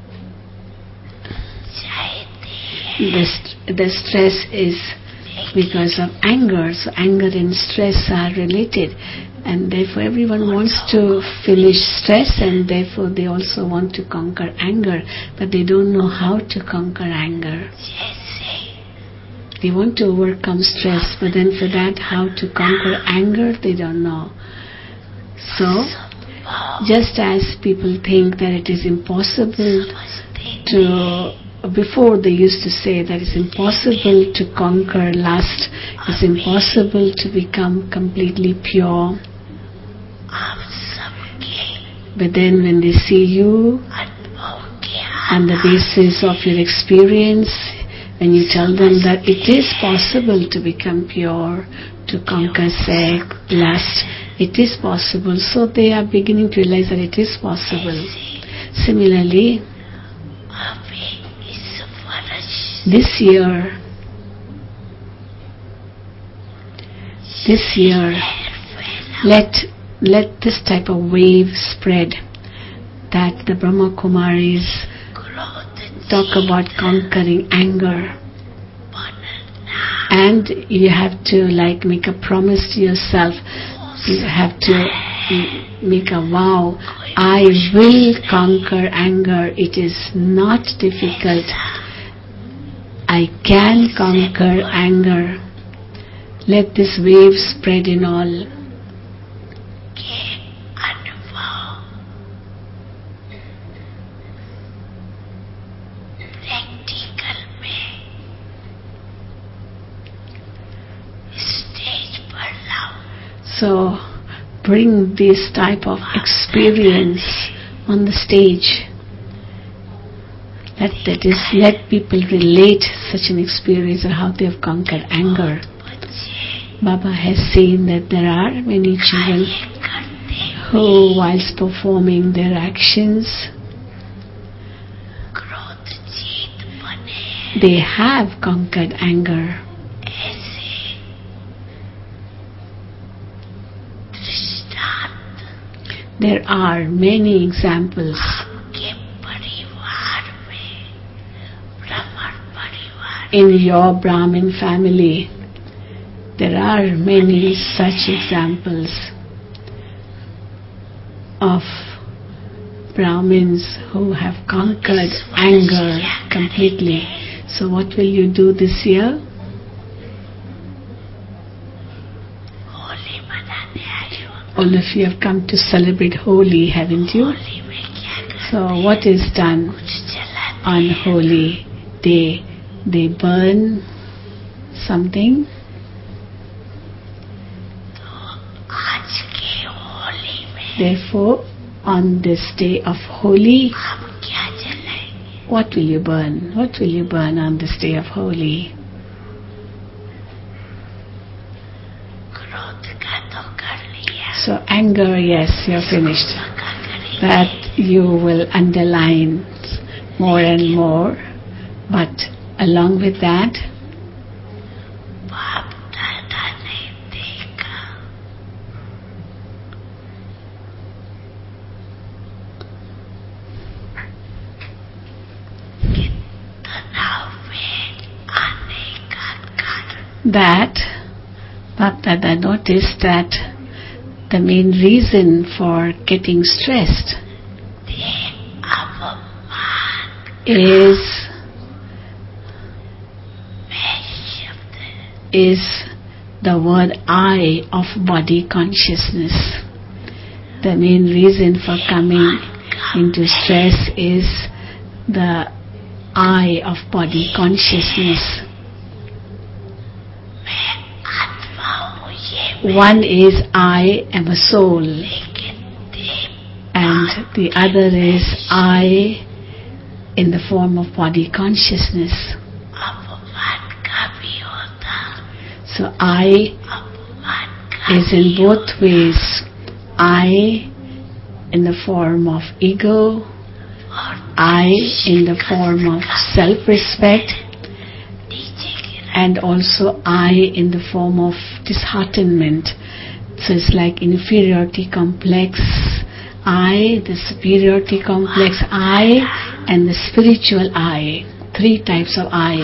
Speaker 3: the stress is because of anger. So anger and stress are related, and therefore everyone wants to finish stress, and therefore they also want to conquer anger, but they don't know how to conquer anger. They want to overcome stress, but then for that, how to conquer anger, they don't know. So just as people think that it is impossible to, before they used to say that it's impossible to conquer lust, it's impossible to become completely pure. But then when they see you on the basis of your experience, when you tell them that it is possible to become pure, to conquer sex, lust, it is possible. So they are beginning to realize that it is possible. Similarly, this year, let this type of wave spread, that the Brahma Kumaris talk about conquering anger. And you have to make a promise to yourself. You have to make a vow. I will conquer anger. It is not difficult. I can conquer anger. Let this wave spread in all. So bring this type of experience on the stage. Let people relate such an experience of how they have conquered anger. Baba has seen that there are many children who, whilst performing their actions, they have conquered anger. There are many examples. In your Brahmin family, there are many such examples of Brahmins who have conquered anger completely. So what will you do this year? All of you have come to celebrate Holi, haven't you? So what is done on Holi day? They burn something. Therefore, on this day of Holi, what will you burn? What will you burn on this day of Holi? So anger, yes, you're finished. That you will underline more and more. But along with that, Bapdada noticed that the main reason for getting stressed is the word I of body consciousness. The main reason for coming into stress is the I of body consciousness. One is I am a soul, and the other is I in the form of body consciousness. So I is in both ways. I in the form of ego, I in the form of self-respect, and also I in the form of disheartenment. So it's like inferiority complex I, the superiority complex I, and the spiritual I. 3 types of I.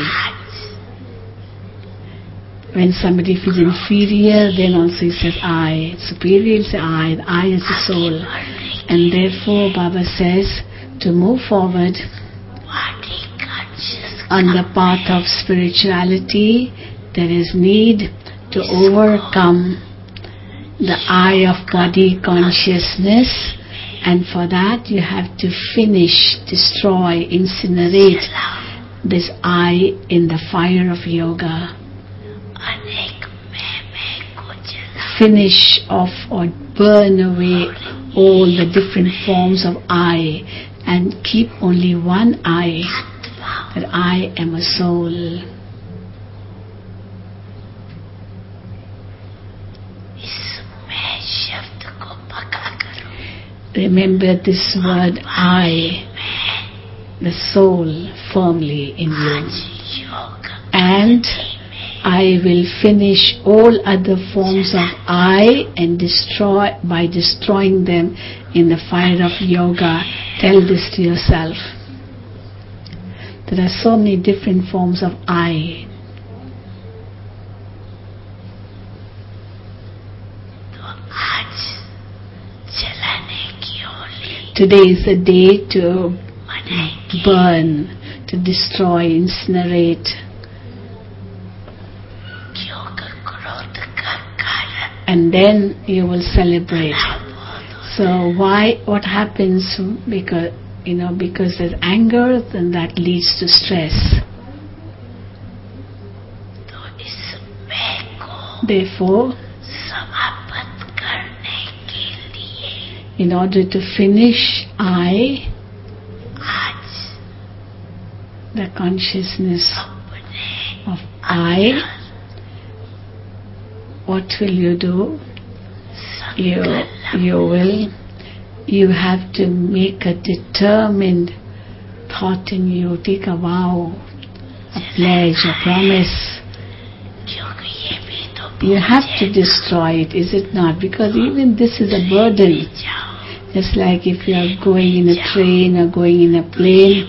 Speaker 3: When somebody feels inferior, then also he says I. Superior, he'll say I. The I is the soul. And therefore Baba says to move forward on the path of spirituality, there is need to overcome the I of body consciousness, and for that you have to finish, destroy, incinerate this I in the fire of yoga. Finish off or burn away all the different forms of I and keep only one I, that I am a soul. Remember this word I, the soul, firmly in you. And I will finish all other forms of I and by destroying them in the fire of yoga. Tell this to yourself. There are so many different forms of I. Today is the day to burn, to destroy, incinerate. And then you will celebrate. So what happens? Because there's anger, then that leads to stress. Therefore, in order to finish I, the consciousness of I, what will you do? You have to make a determined thought in you. Take a vow, a pledge, a promise. You have to destroy it, is it not? Because even this is a burden. Just like if you are going in a train or going in a plane,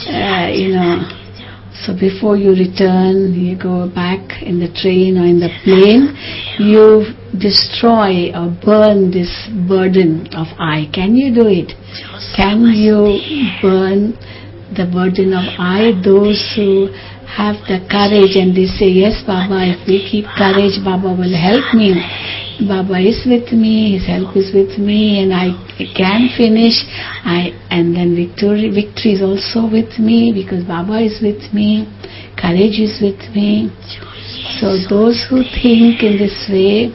Speaker 3: so before you return, you go back in the train or in the plane, you destroy or burn this burden of I. Can you do it? Can you burn the burden of I? Those who have the courage and they say, yes, Baba, if we keep courage, Baba will help me. Baba is with me, His help is with me, and I can finish. And then victory is also with me because Baba is with me, courage is with me. So those who think in this way,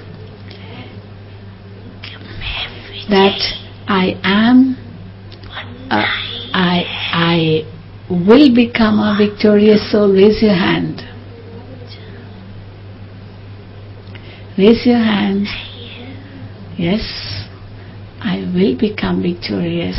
Speaker 3: that I will become a victorious soul, raise your hand. Raise your hand. Yes, I will become victorious.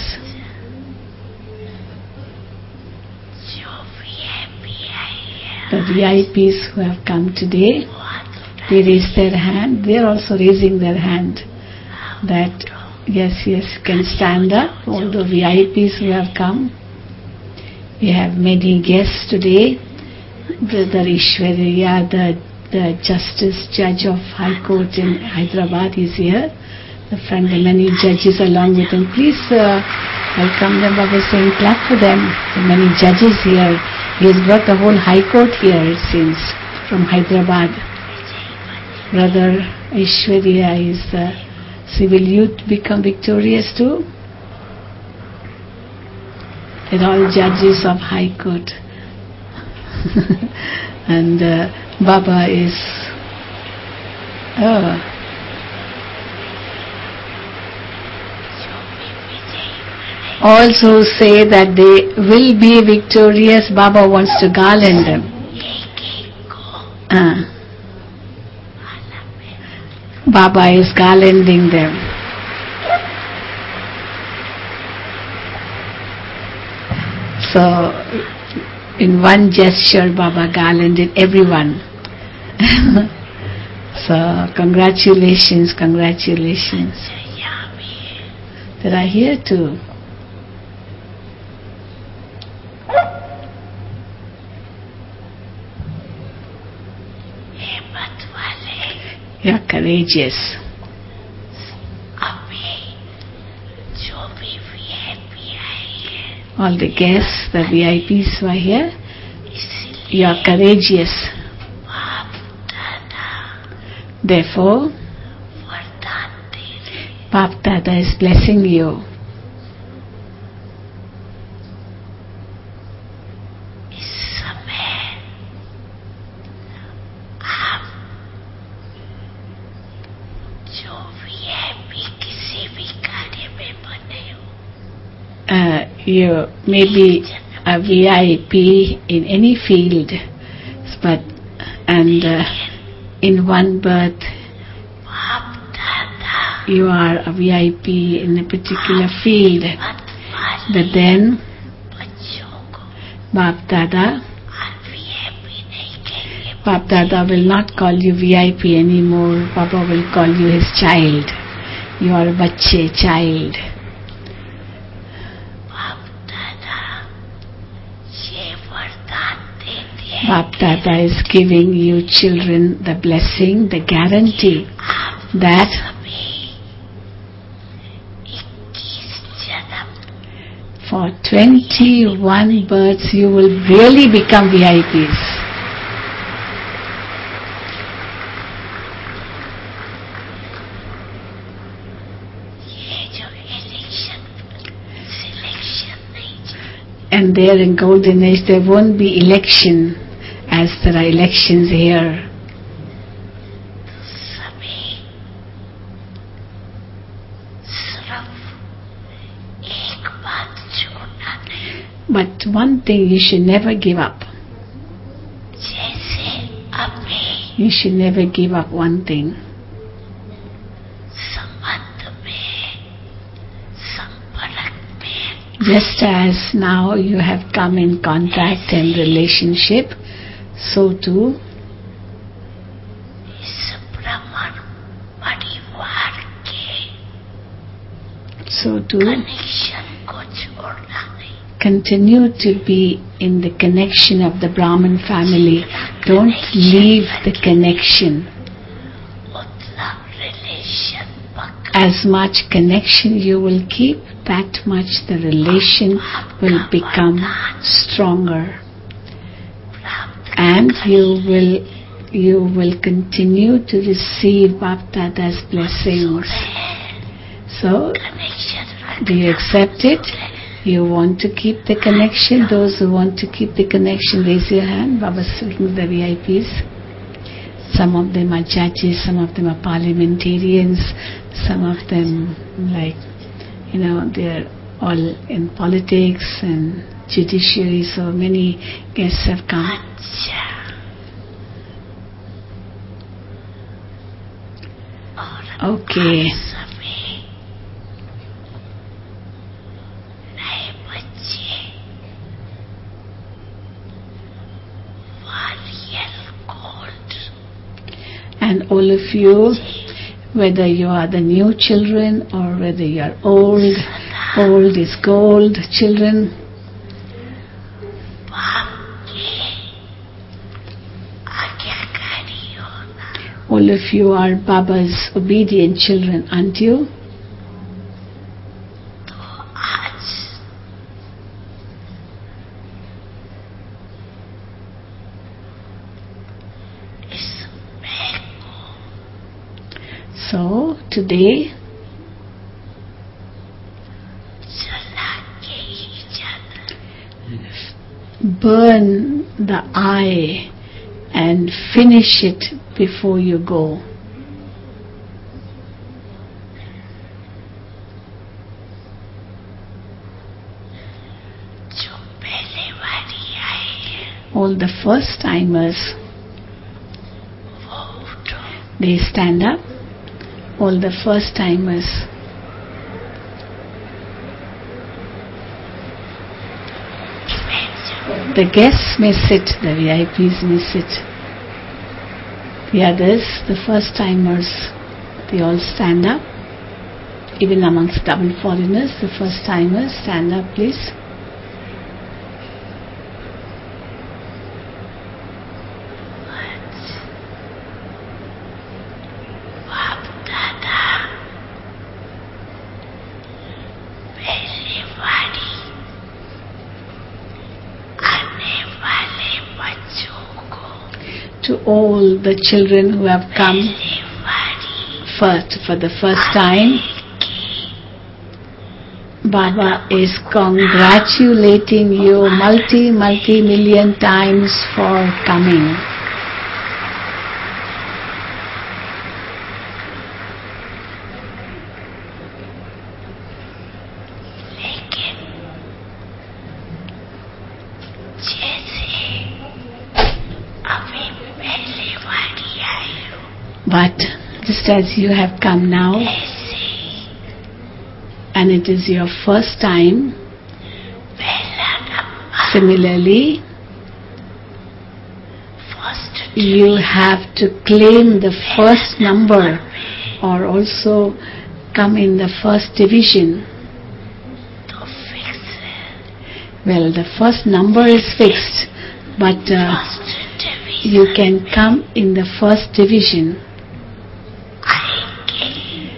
Speaker 3: The VIPs who have come today, they raise their hand. They are also raising their hand. That yes, can stand up. All the VIPs who have come. We have many guests today. Brother Ishwariya, the Justice Judge of High Court in Hyderabad is here. The many judges along with him. Please welcome them. Baba saying clap for them. The many judges here. He has brought the whole High Court here, it seems, from Hyderabad. Brother Ishwariya is so will you become victorious too? They're all judges of High Court. And Baba is also say that they will be victorious. Baba wants to garland them. Baba is garlanding them. So, in one gesture, Baba garlanded everyone. So, congratulations, congratulations. That are here too. You're courageous. All the guests, the VIPs who are here, you are courageous. Therefore, Bap Dada is blessing you. You may be a VIP in any field, but in one birth you are a VIP in a particular field, but then Bap Dada will not call you VIP anymore. Baba will call you his child. You are a bachche, child. Bap Dada is giving you children the blessing, the guarantee that for 21 births you will really become VIPs. And there in Golden Age there won't be election as there are elections here. But one thing you should never give up. You should never give up one thing. Just as now you have come in contact and relationship, so too continue to be in the connection of the Brahman family. Don't leave the connection. As much connection you will keep, that much the relation will become stronger, and you will continue to receive Bap Dada's blessings. So, do you accept it? You want to keep the connection? Those who want to keep the connection, raise your hand. Baba's looking at the VIPs. Some of them are judges, some of them are parliamentarians, some of them they're all in politics and judiciary, so many guests have come. Okay. And all of you, whether you are the new children or whether you are old is gold children, all of you are Baba's obedient children, aren't you? So, today, burn the eye and finish it before you go.
Speaker 4: जो पहले बारी आए हैं
Speaker 3: All the first timers,
Speaker 4: वो उठो
Speaker 3: they stand up. All the first timers. The guests may sit, the VIPs may sit. The others, the first timers, they all stand up. Even amongst double foreigners, the first timers, stand up please.
Speaker 4: बाप दादा पहले बारी आने वाले बच्चों को
Speaker 3: To all the children who have come
Speaker 4: पहले बारी
Speaker 3: first for the first time, Baba is congratulating you multi-million times for coming.
Speaker 4: लेकिन जैसे अभी पहले बारी आई हो
Speaker 3: But just as you have come now,
Speaker 4: ऐसे
Speaker 3: and it is your first time,
Speaker 4: पहला number
Speaker 3: similarly,
Speaker 4: first
Speaker 3: you have to claim the first number or also come in the first division.
Speaker 4: तो fix है
Speaker 3: Well, the first number is fixed, but
Speaker 4: first division
Speaker 3: you can come in the first division.
Speaker 4: आएंगे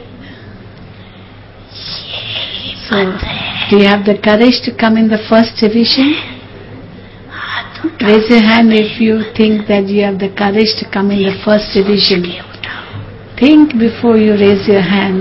Speaker 4: ये
Speaker 3: So,
Speaker 4: हिम्मत है
Speaker 3: do you have the courage to come in the first division?
Speaker 4: हाथ
Speaker 3: Raise your hand if you think that you have the courage to come in the first division.
Speaker 4: के उठाओ
Speaker 3: Think before you raise your hand.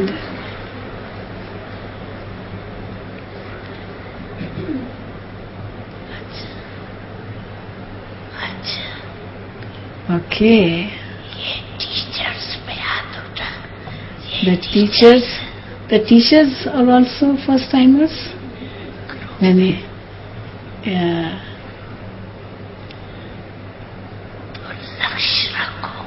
Speaker 4: अच्छा
Speaker 3: Okay.
Speaker 4: ये teachers पे हाथ उठा
Speaker 3: The teachers are also first timers. Many. Yeah.
Speaker 4: तो लक्ष्य रखो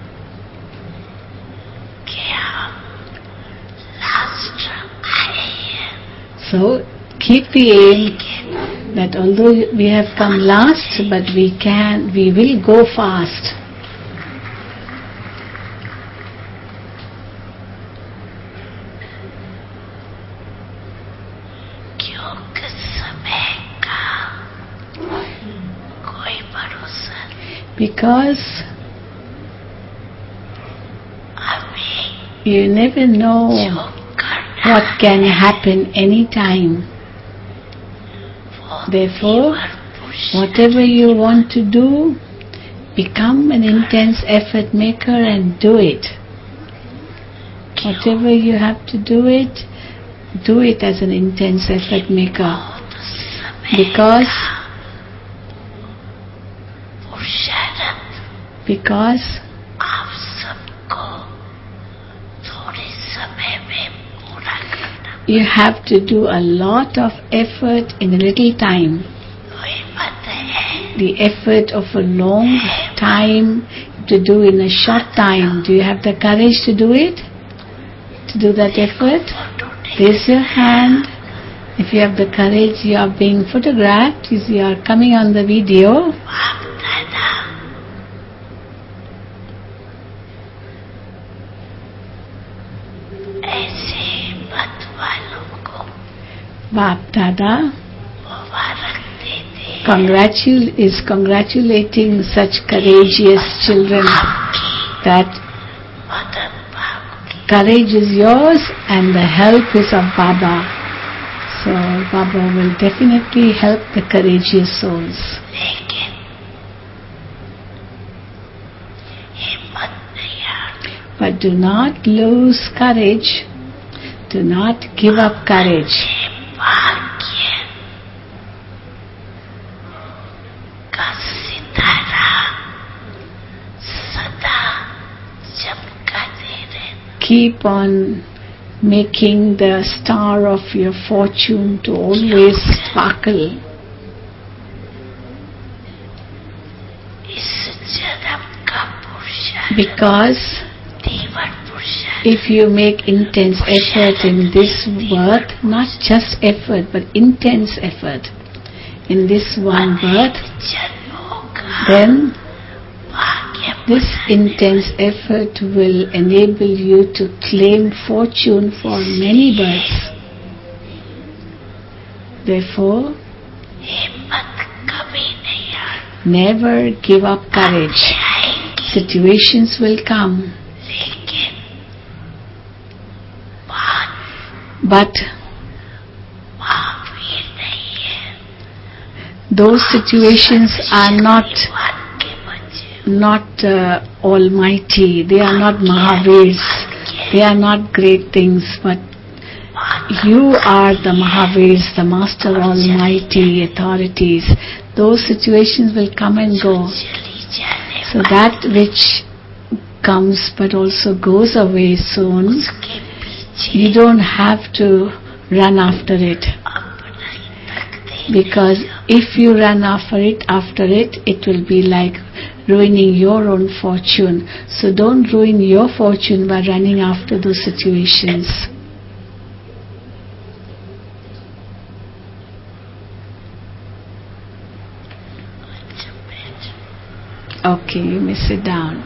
Speaker 4: कि हम लास्ट आए हैं
Speaker 3: So keep the aim that although we have come last, but we will go fast.
Speaker 4: क्योंकि समय का कोई भरोसा नहीं
Speaker 3: Because
Speaker 4: अभी
Speaker 3: you never know
Speaker 4: जो करना
Speaker 3: what can happen anytime.
Speaker 4: वो
Speaker 3: Therefore,
Speaker 4: और पुरुष
Speaker 3: whatever you want to do, become an intense effort maker and do it. Whatever you have to do it as an intense effort maker.
Speaker 4: बहुत समय
Speaker 3: Because
Speaker 4: पुरुषार्थ
Speaker 3: because
Speaker 4: आप सबको थोड़े समय में पूरा करना
Speaker 3: you have to do a lot of effort in a little time.
Speaker 4: कोई बात है
Speaker 3: The effort of a long time to do in a short time. Do you have the courage to do it? To do that effort? Raise your hand. If you have the courage, you are being photographed, you are coming on the video.
Speaker 4: बाप दादा ऐसे मत वालों को
Speaker 3: Bap Dada
Speaker 4: मुबारक देते
Speaker 3: is congratulating such courageous children that
Speaker 4: मदद बाप की
Speaker 3: courage is yours and the help is of Baba. So Baba will definitely help the courageous souls.
Speaker 4: लेकिन हिम्मत नहीं हारनी
Speaker 3: But do not lose courage. Do not give up courage.
Speaker 4: भाग्य
Speaker 3: keep on making the star of your fortune to always sparkle. Because if you make intense effort in this birth, not just effort but intense effort in this one birth, then this intense effort will enable you to claim fortune for many births. Therefore, never give up courage. Situations will come, but those situations are not almighty. They are not Mahavirs. They are not great things, but you are the Mahavirs, the Master Almighty authorities. Those situations will come and go. So that which comes but also goes away soon, you don't have to run after it. Because if you run after it, it will be like ruining your own fortune. So don't ruin your fortune by running after those situations. Okay, you may sit down.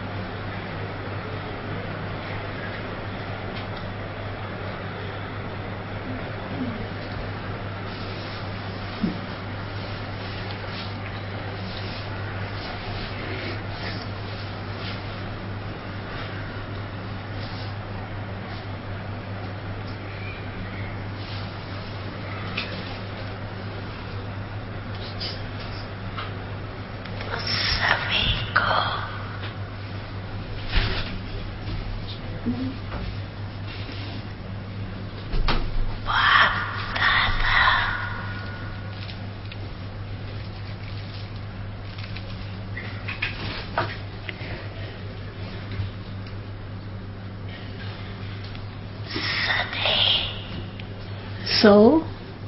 Speaker 3: So,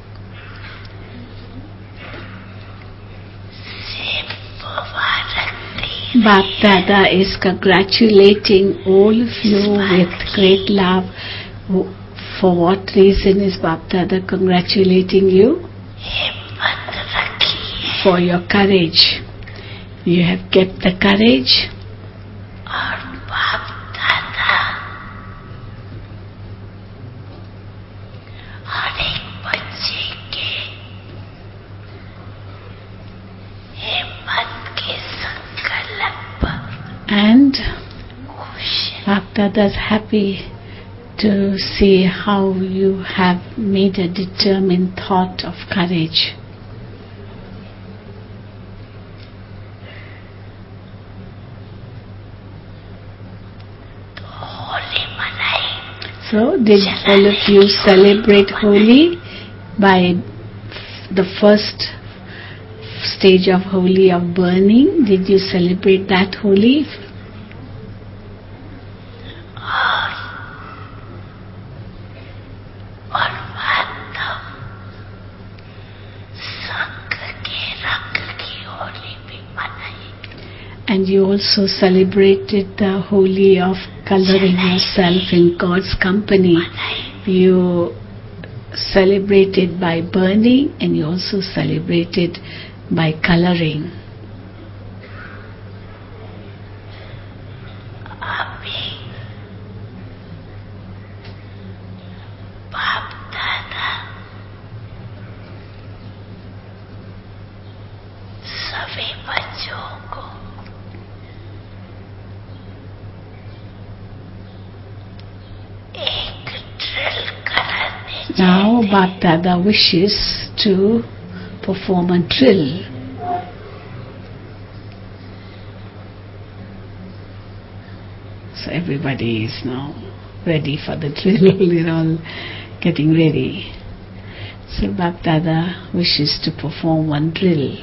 Speaker 3: Bap-Dada is congratulating all of you with great love. For what reason is Bap-Dada congratulating you? For your courage. You have kept the courage. And Bap-Dada is happy to see how you have made a determined thought of courage. So, did all of you celebrate Holi by the first stage of Holi of burning? Did you celebrate that Holi? And you also celebrated the Holi of coloring yourself in God's company. You celebrated by burning and you also celebrated by coloring. Now Bap-Dada wishes to perform a drill. So everybody is now ready for the drill. They're all getting ready. So Bap-Dada wishes to perform one drill.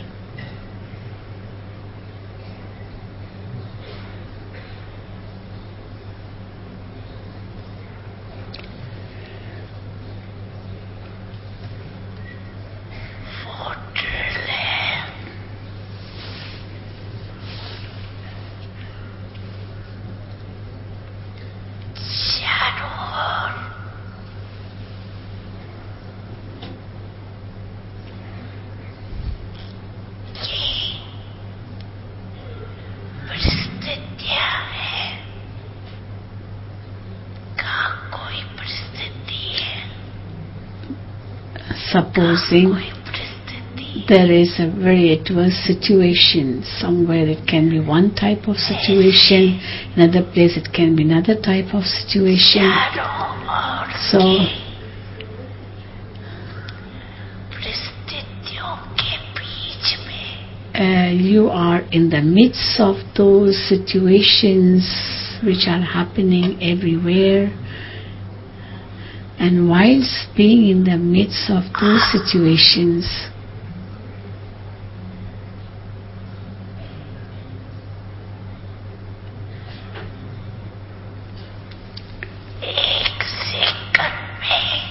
Speaker 3: Supposing
Speaker 4: कोई परिस्थिति
Speaker 3: there is a very adverse situation somewhere, it can be one type of situation, another place it can be another type of situation.
Speaker 4: चारों ओर
Speaker 3: So
Speaker 4: परिस्थितियों के बीच में
Speaker 3: you are in the midst of those situations which are happening everywhere, and whilst being in the midst of those situations,
Speaker 4: एक second में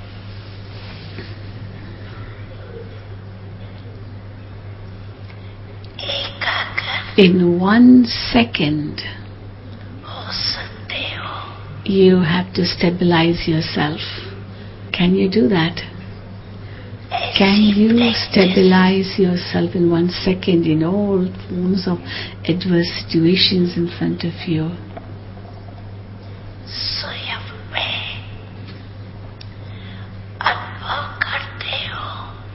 Speaker 4: एकाग्र
Speaker 3: in 1 second
Speaker 4: हो सकते हो
Speaker 3: you have to stabilize yourself. Can you do that? Can you stabilize yourself in 1 second in all forms of adverse situations in front of you?
Speaker 4: स्वयं में अनुभव करते हो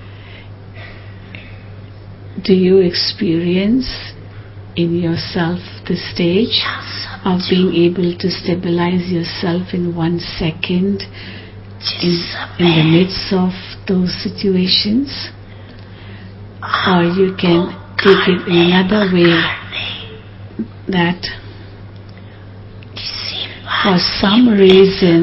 Speaker 3: Do you experience in yourself the stage
Speaker 4: या
Speaker 3: of
Speaker 4: समझो
Speaker 3: being able to stabilize yourself in 1 second
Speaker 4: जिस
Speaker 3: in the
Speaker 4: समय
Speaker 3: midst of those situations? Or you can take it in another way, that
Speaker 4: किसी
Speaker 3: for
Speaker 4: बात
Speaker 3: some reason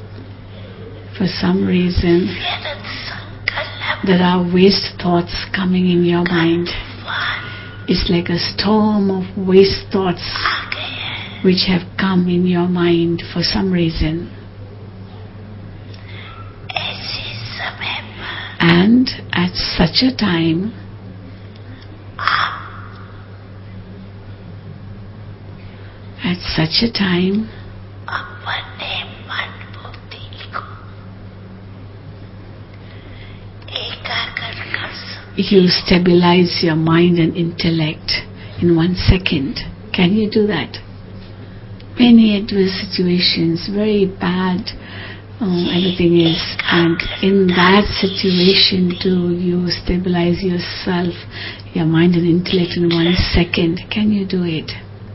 Speaker 4: व्यर्थ संकल्प
Speaker 3: there are waste thoughts coming in your mind.
Speaker 4: तूफान
Speaker 3: It's like a storm of waste thoughts
Speaker 4: आ गए हैं
Speaker 3: which have come in your mind for some reason.
Speaker 4: ऐसे समय पर
Speaker 3: And at such a time,
Speaker 4: अपने मन बुद्धि को एकाग्र कर सकते
Speaker 3: you stabilize your mind and intellect in 1 second. Can you do that? Many adverse situations, very bad, everything is, and in that situation too, you stabilize yourself, your mind and intellect in 1 second. Can you do it?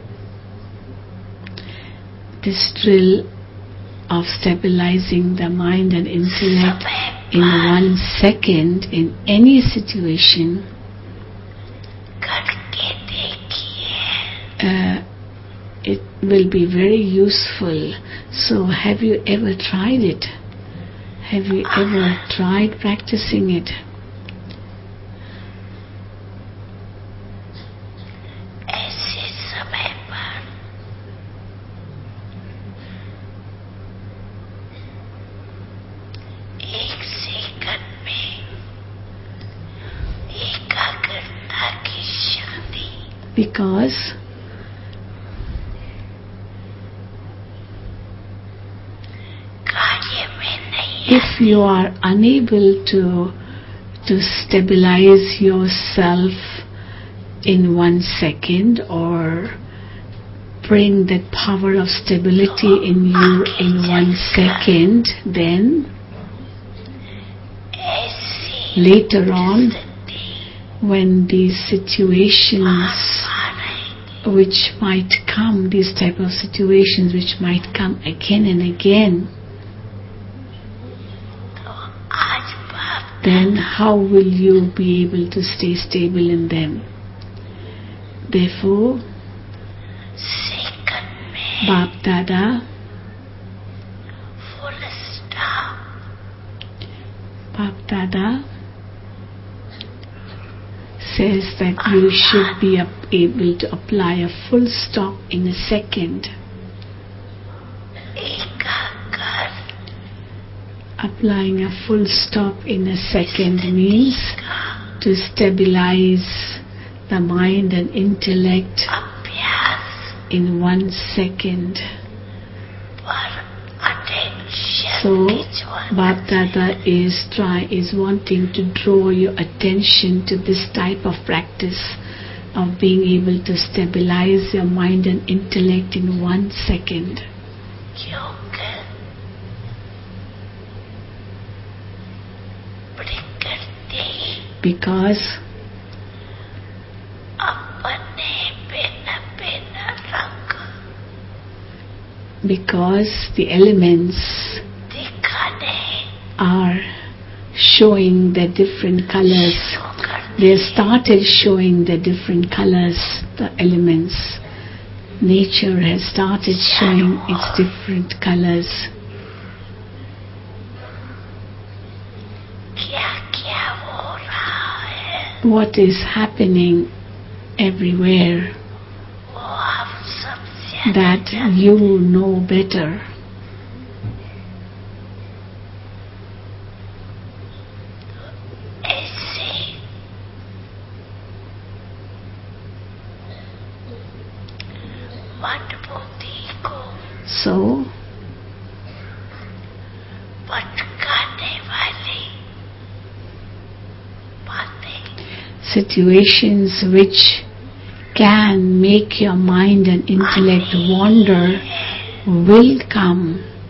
Speaker 3: This drill of stabilizing the mind and intellect in 1 second in any situation,
Speaker 4: करके देखिए
Speaker 3: it will be very useful. So have you ever tried it? Have you ever tried practicing it?
Speaker 4: ऐसे समय पर एक second में एकाग्रता की शक्ति
Speaker 3: Because
Speaker 4: कार्य में नहीं
Speaker 3: if you are unable to stabilize yourself in 1 second, or bring that power of stability in you in 1 second, then
Speaker 4: ऐसी
Speaker 3: later on,
Speaker 4: स्थिति
Speaker 3: when these situations
Speaker 4: आ रहेगी
Speaker 3: which might come, these type of situations which might come again and again,
Speaker 4: तो आज बाप
Speaker 3: then how will you be able to stay stable in them? Therefore,
Speaker 4: second में
Speaker 3: Bap Dada,
Speaker 4: full stop
Speaker 3: Bap Dada says that you should be able to apply a full stop in a second.
Speaker 4: एकाग्र
Speaker 3: Applying a full stop in a second means to stabilize the mind and intellect
Speaker 4: अभ्यास
Speaker 3: in 1 second.
Speaker 4: पर attention
Speaker 3: So
Speaker 4: खिंचवाना
Speaker 3: Bap Dada is wanting to draw your attention to this type of practice of being able to stabilize your mind and intellect in 1 second.
Speaker 4: क्योंकि बड़ी
Speaker 3: Because
Speaker 4: अपने भिन्न भिन्न रंग
Speaker 3: because the elements
Speaker 4: दिखाने
Speaker 3: are showing their different colors.
Speaker 4: शुरू कर
Speaker 3: They started showing their different colors, the elements. Nature has started showing its different colors.
Speaker 4: क्या क्या हो रहा है
Speaker 3: What is happening everywhere
Speaker 4: वो आप सबसे
Speaker 3: that you know better.
Speaker 4: ऐसे मन बुद्धि को
Speaker 3: So,
Speaker 4: भटकाने वाली बातें
Speaker 3: situations which can make your mind and intellect wander will come.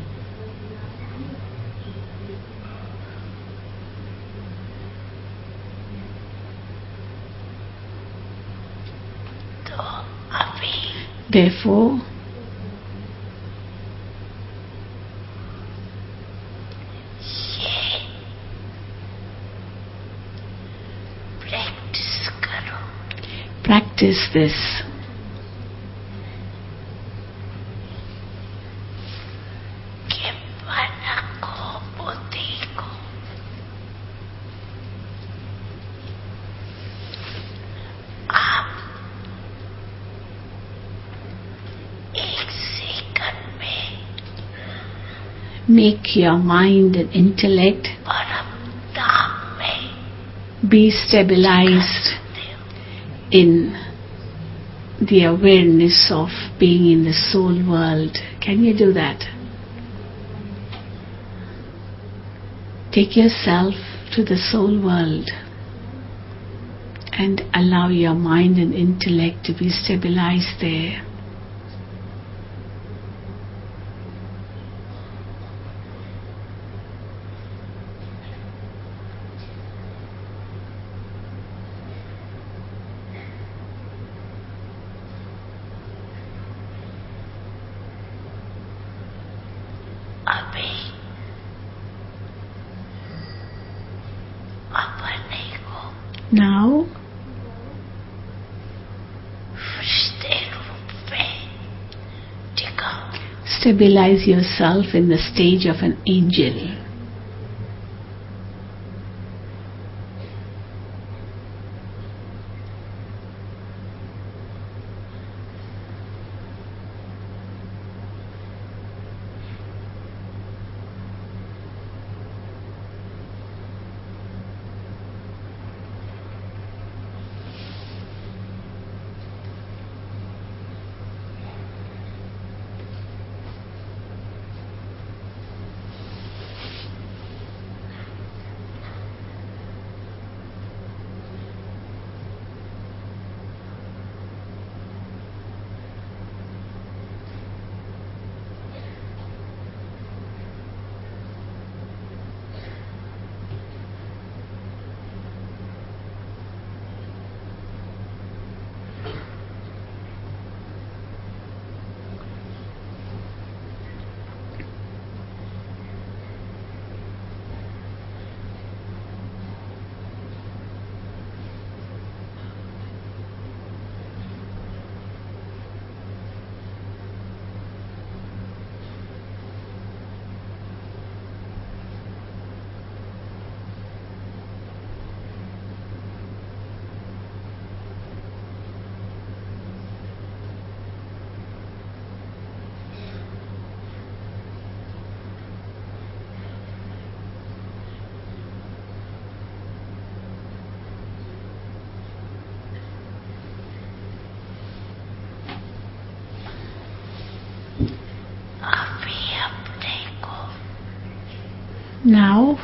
Speaker 4: तो अभी
Speaker 3: Therefore,
Speaker 4: ये प्रैक्टिस करो
Speaker 3: practice this.
Speaker 4: कि मन को बुद्धि को आप एक सेकंड में
Speaker 3: Make your mind and intellect
Speaker 4: परम धाम में
Speaker 3: be stabilized
Speaker 4: सकते हो
Speaker 3: in the awareness of being in the soul world. Can you do that? Take yourself to the soul world and allow your mind and intellect to be stabilized there.
Speaker 4: अभी अपने को
Speaker 3: Now,
Speaker 4: फरिश्ते रूप में टिकाओ
Speaker 3: stabilize yourself in the stage of an angel. Now,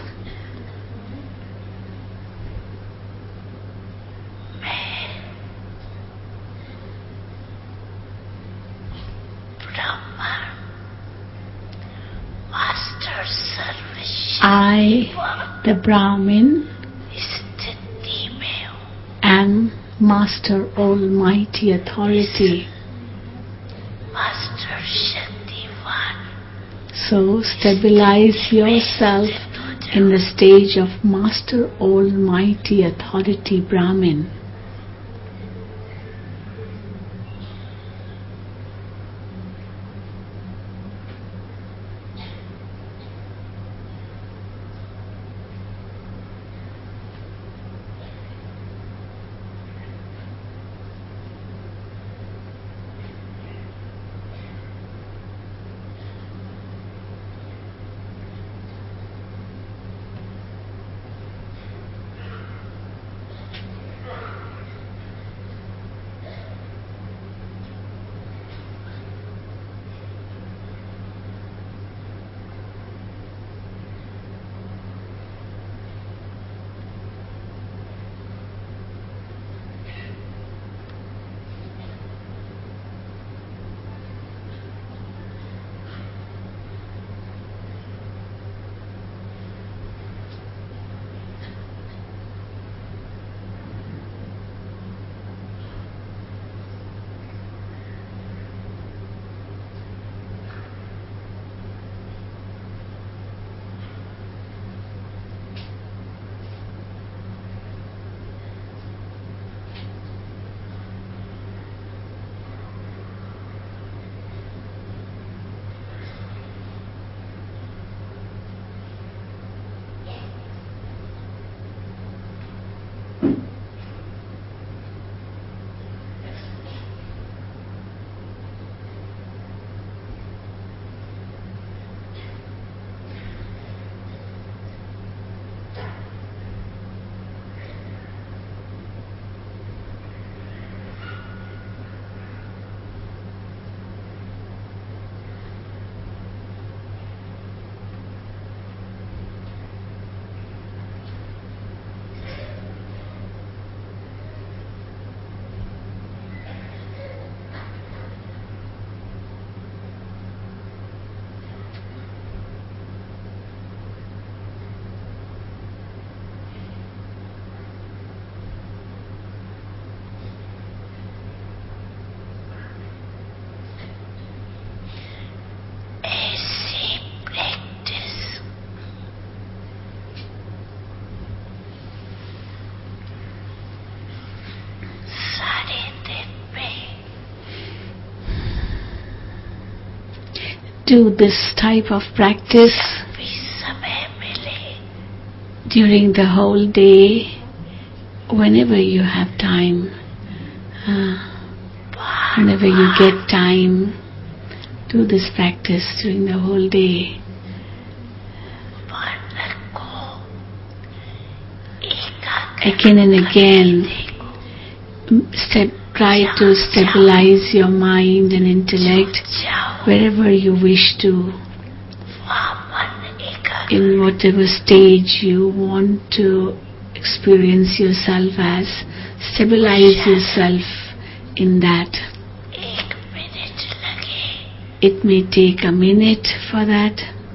Speaker 3: I, the Brahmin,
Speaker 4: स्थिति
Speaker 3: am Master Almighty Authority.
Speaker 4: Master Shaktivan.
Speaker 3: So stabilize yourself in the stage of Master Almighty Authority Brahmin. Do this type of practice during the whole day, whenever you have time, whenever you get time, do this practice during the whole day. Again and again, try to stabilize your mind and intellect wherever you wish to, in whatever stage you want to experience yourself as. Stabilize yourself in that. It may take a minute for that.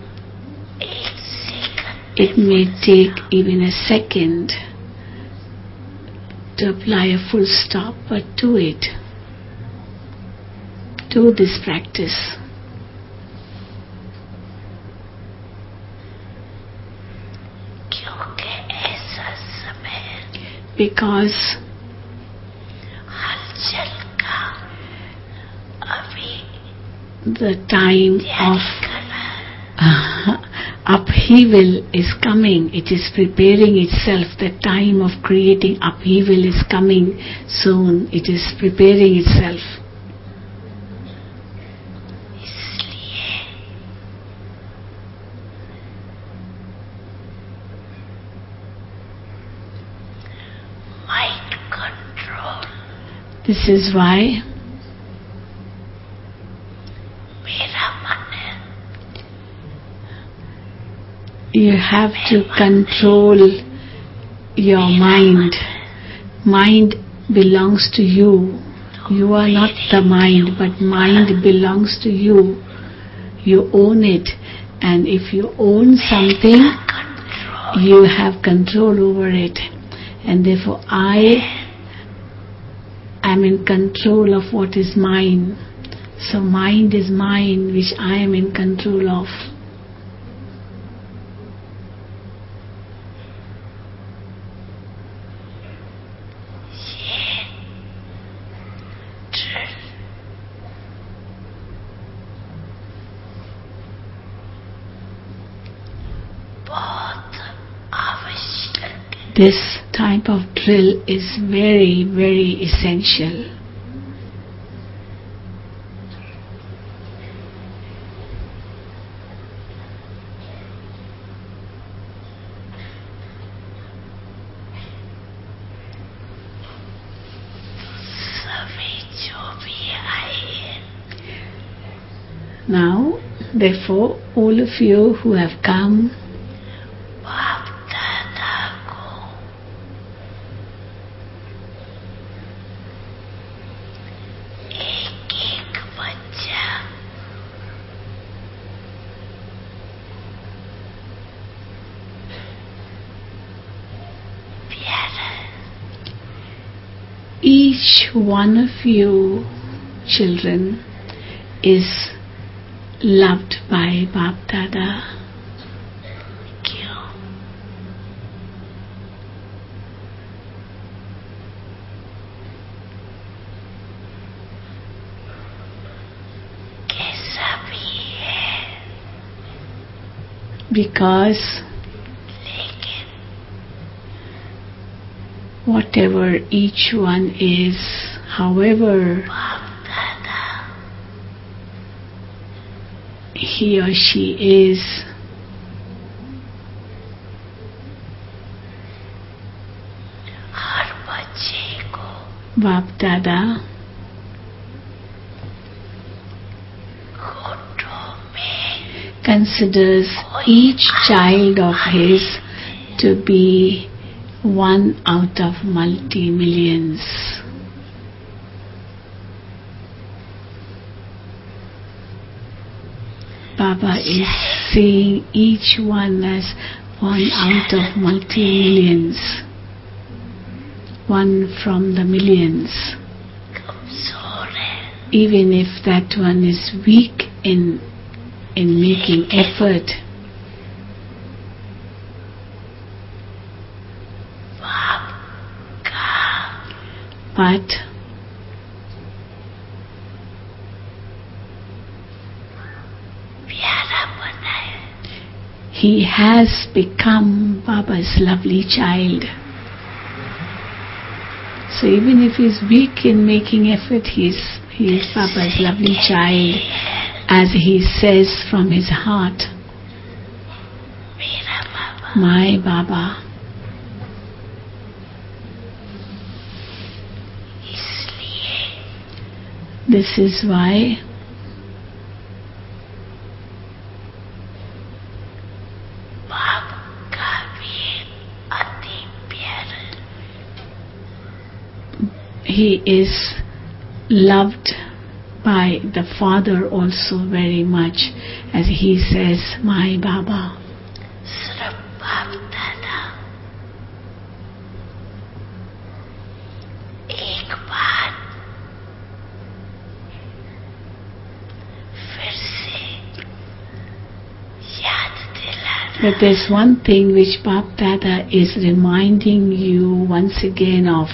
Speaker 3: It may take even a second to apply a full stop, but do it. Do this practice. Because the time of upheaval is coming. It is preparing itself. The time of creating upheaval is coming soon. It is preparing itself. This is why you have to control your mind. Mind belongs to you. You are not the mind, but mind belongs to you. You own it. And if you own something, you have control over it. And therefore I I'm in control of what is mine. So mind is mine, which I am in control of. This type of drill is very, very essential. Now, therefore, all of you who have come, each one of you children is loved by Bap Dada. Because whatever each one is, however he or she is, Bap Dada considers each child of his to be one out of multi-millions. Baba is seeing each one as one out of multi-millions, one from the millions. Even if that one is weak in making effort, but he has become Baba's lovely child. So even if he's weak in making effort, he is Baba's lovely child, as he says from his heart, my Baba. This is why he is loved by the Father also very much, as he says, my Baba. But there's one thing which Bap Dada is reminding you once again of,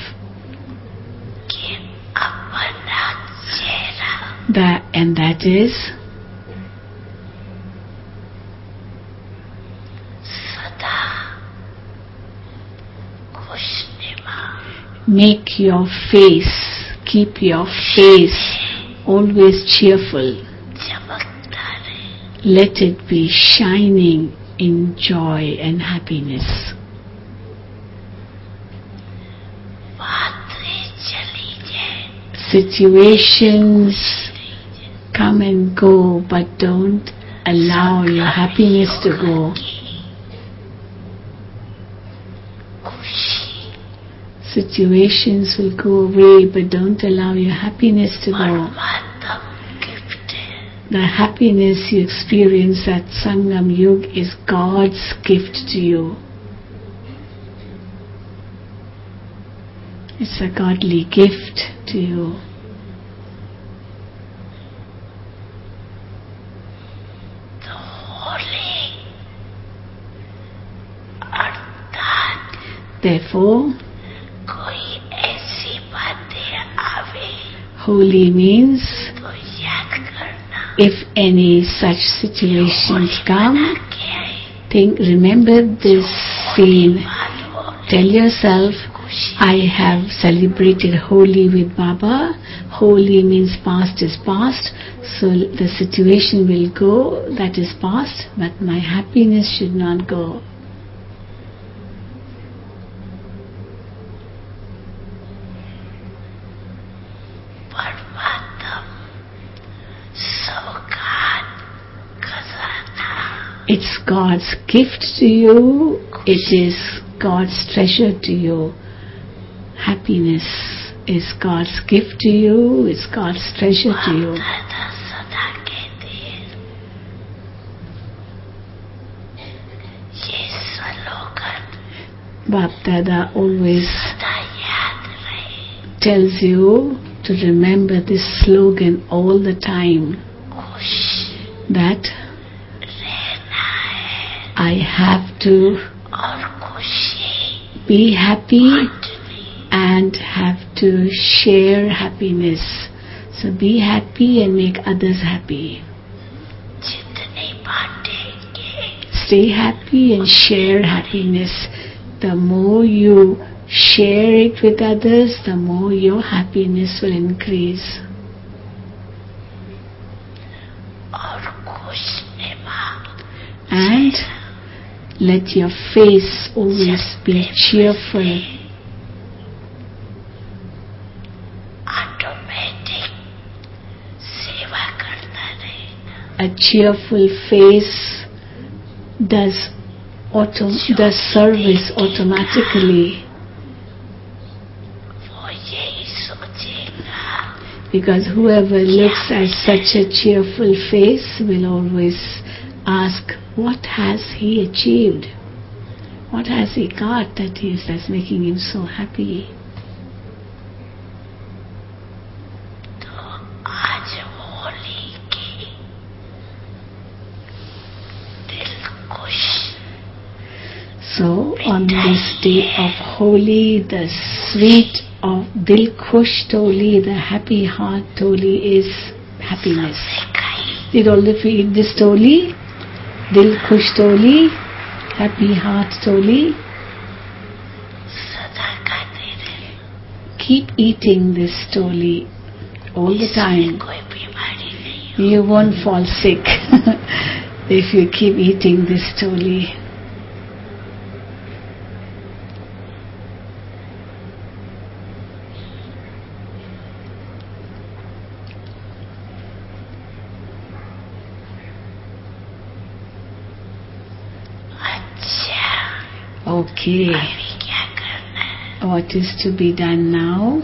Speaker 3: and that is make your face, keep your face always cheerful. Let it be shining in joy and happiness. Situations come and go, but don't allow your happiness to go. Situations will go away, but don't allow your happiness to go. The happiness you experience at Sangam Yug is God's gift to you. It's a godly gift to you.
Speaker 4: The holy अर्थात
Speaker 3: Therefore,
Speaker 4: कोई ऐसी बातें आवे
Speaker 3: holy means
Speaker 4: तो याद करना
Speaker 3: if any such situations come,
Speaker 4: के आए
Speaker 3: remember this scene.
Speaker 4: बात हो
Speaker 3: Tell yourself, I have celebrated Holi with Baba. Holi means past is past. So the situation will go, that is past, but my happiness should not go.
Speaker 4: परमात्म सौगात खजाना
Speaker 3: It's God's gift to you. It is God's treasure to you. Happiness is God's gift to you. It's God's treasure to you.
Speaker 4: दादा सदा कहते हैं ये slogan
Speaker 3: Bap Dada always
Speaker 4: सदा याद रहे
Speaker 3: tells you to remember this slogan all the time,
Speaker 4: खुश
Speaker 3: that
Speaker 4: रहना है
Speaker 3: I have to
Speaker 4: और खुशी
Speaker 3: be happy
Speaker 4: बांटनी
Speaker 3: and have to share happiness. So be happy and make others happy.
Speaker 4: जितने बांटेंगे
Speaker 3: Stay happy and share happiness. The more you share it with others, the more your happiness will increase.
Speaker 4: और खुश निभा
Speaker 3: And let your face always be cheerful.
Speaker 4: Automatic सेवा करता रहेगा
Speaker 3: A cheerful face does service automatically,
Speaker 4: वो यही सोचेगा
Speaker 3: because whoever looks at such a cheerful face will always ask, what has he achieved? What has he got that's making him so happy?
Speaker 4: तो आज होली की दिल खुश
Speaker 3: So on this day of Holi, the sweet of Dil Khush Toli, the happy heart Toli is happiness.
Speaker 4: दिखाई
Speaker 3: Did all of you eat this Toli? Dil Khush Toli, happy heart Toli.
Speaker 4: सदा खाते रहे
Speaker 3: Keep eating this Toli all the time.
Speaker 4: कोई बीमारी नहीं
Speaker 3: You won't fall sick if you keep eating this Toli.
Speaker 4: अच्छा
Speaker 3: Okay.
Speaker 4: अभी क्या करना है
Speaker 3: What is to be done now?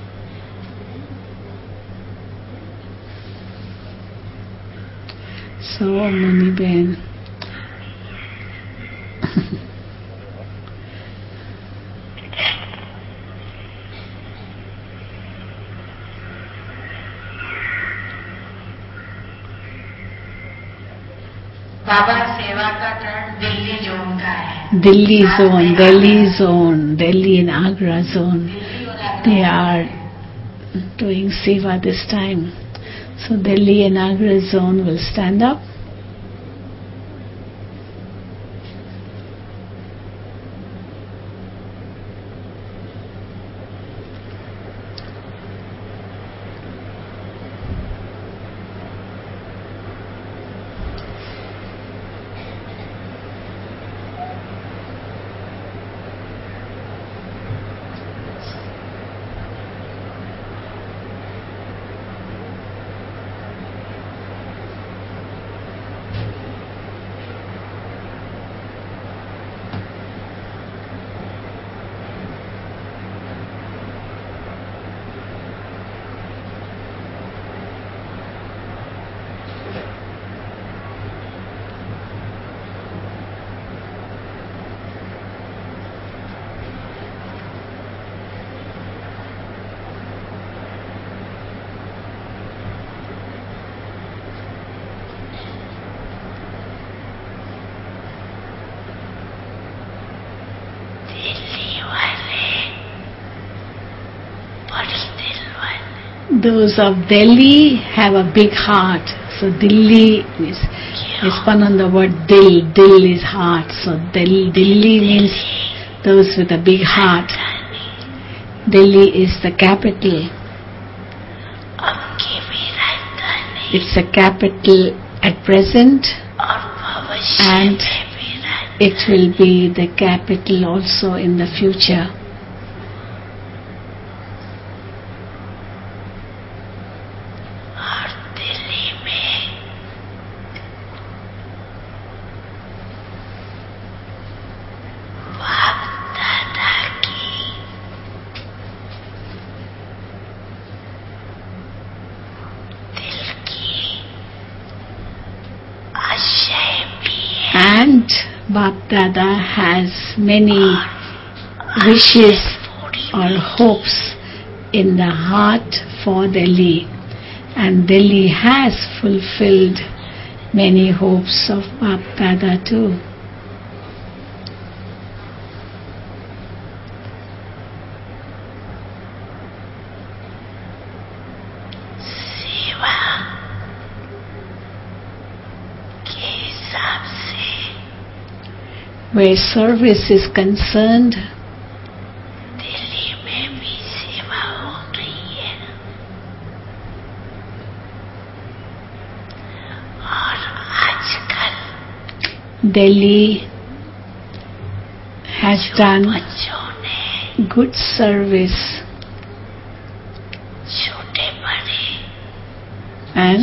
Speaker 3: So, Muni Ben.
Speaker 5: बाबा सेवा का टर्न दिल्ली जोन का है
Speaker 3: Delhi zone, Delhi and Agra zone. They are doing seva this time. So Delhi and Agra zone will stand up. Those of Delhi have a big heart. So Delhi is spun on the word Dil. Dil is heart. So Delhi means those with a big heart. Delhi is the capital. It's a capital at present, and it will be the capital also in the future. And Bap Dada has many wishes or hopes in the heart for Delhi, and Delhi has fulfilled many hopes of Bap Dada too. Where service is concerned, Delhi has done good service, and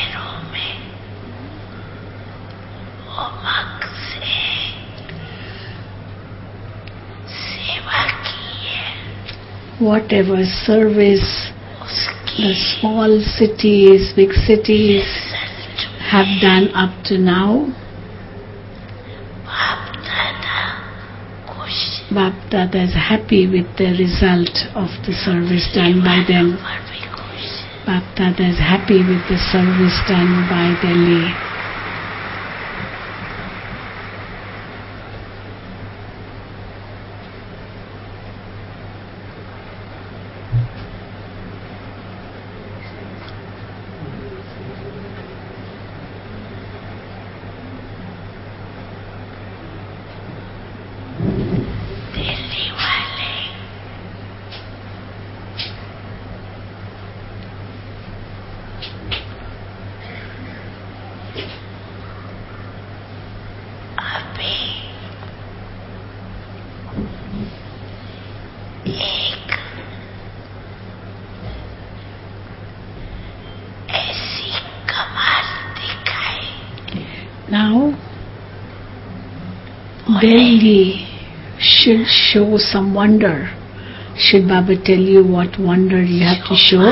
Speaker 3: whatever service the small cities, big cities have done up to now, Bap Dada is happy with the result of the service done by them. Bap Dada is happy with the service done by Delhi. Now, Delhi should show some wonder. Should Baba tell you what wonder you have to show?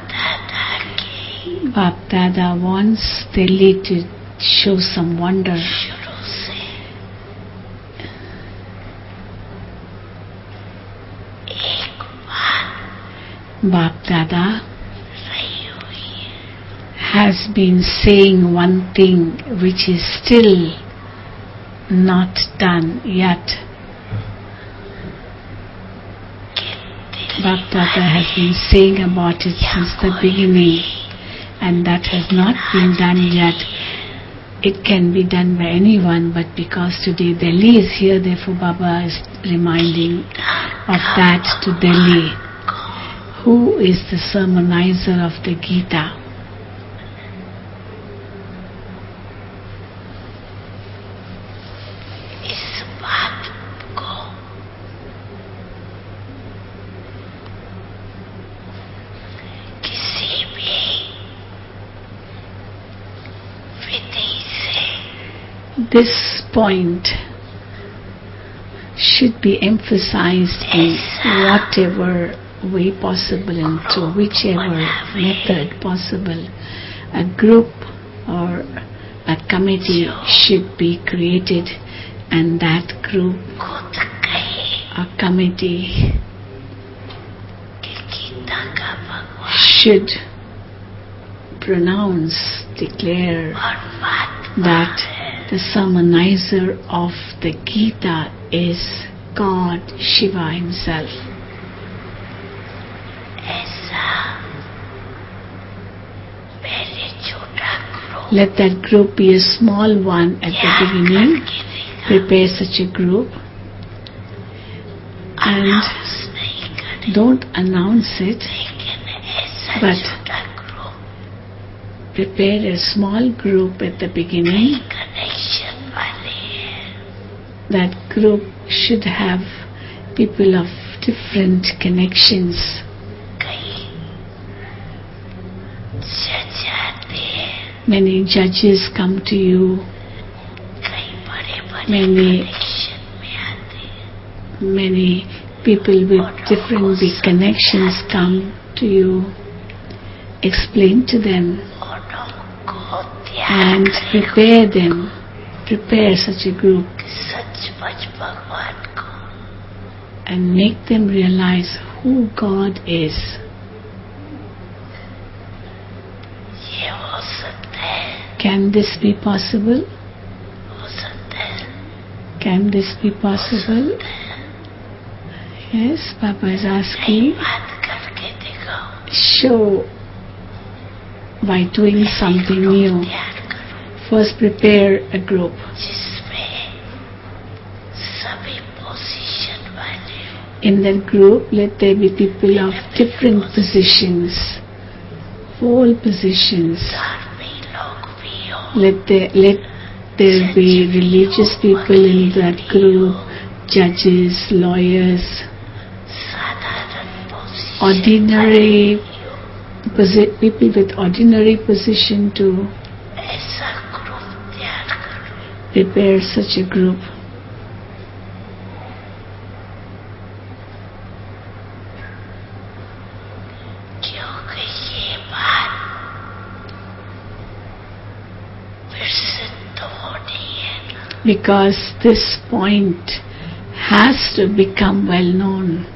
Speaker 3: Bap Dada wants Delhi to show some wonder. Bap Dada has been saying one thing which is still not done yet. Bap Dada has been saying about it since the beginning, and that has not been done yet. It can be done by anyone, but because today Delhi is here, therefore Baba is reminding of that to Delhi. Who is the sermonizer of the Gita? This point should be emphasized in whatever way possible and through whichever method possible. A group or a committee should be created, and that group or committee should declare that the sermonizer of the Gita is God, Shiva himself. Let that group be a small one at the beginning. Prepare such a group. And don't announce it, but prepare a small group at the beginning. That group should have people of different connections. Many judges come to you. Many people with different big connections come to you. Explain to them and prepare them. Prepare such a group and make them realize who God is. Can this be possible? Can this be possible? Yes, Baba is asking. Show by doing something new. First prepare a group. In that group, let there be people of different positions, all positions. Let there be religious people in that group, judges, lawyers, ordinary people with ordinary position too. Prepare such a group. Because this point has to become well known.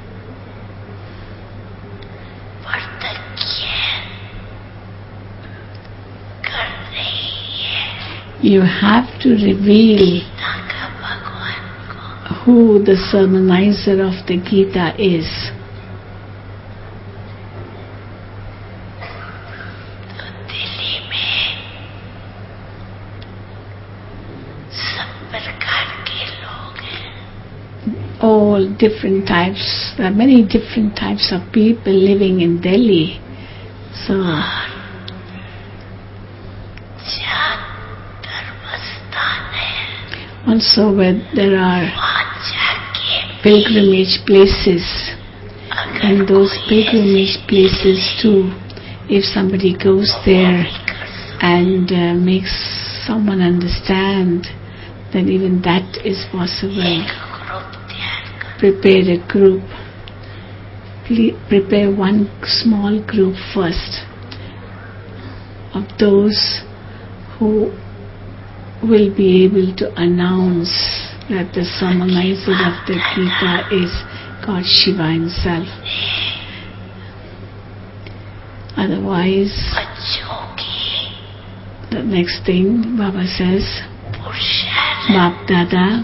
Speaker 3: You have to reveal who the sermonizer of the Gita is. All different types, there are many different types of people living in Delhi. So also where there are pilgrimage places, in those pilgrimage places too, if somebody goes there and makes someone understand, then even that is possible. Prepare a group. Prepare one small group first of those who will be able to announce that the sermonizer of the Gita is God Shiva himself. Otherwise, the next thing Baba says, Bap Dada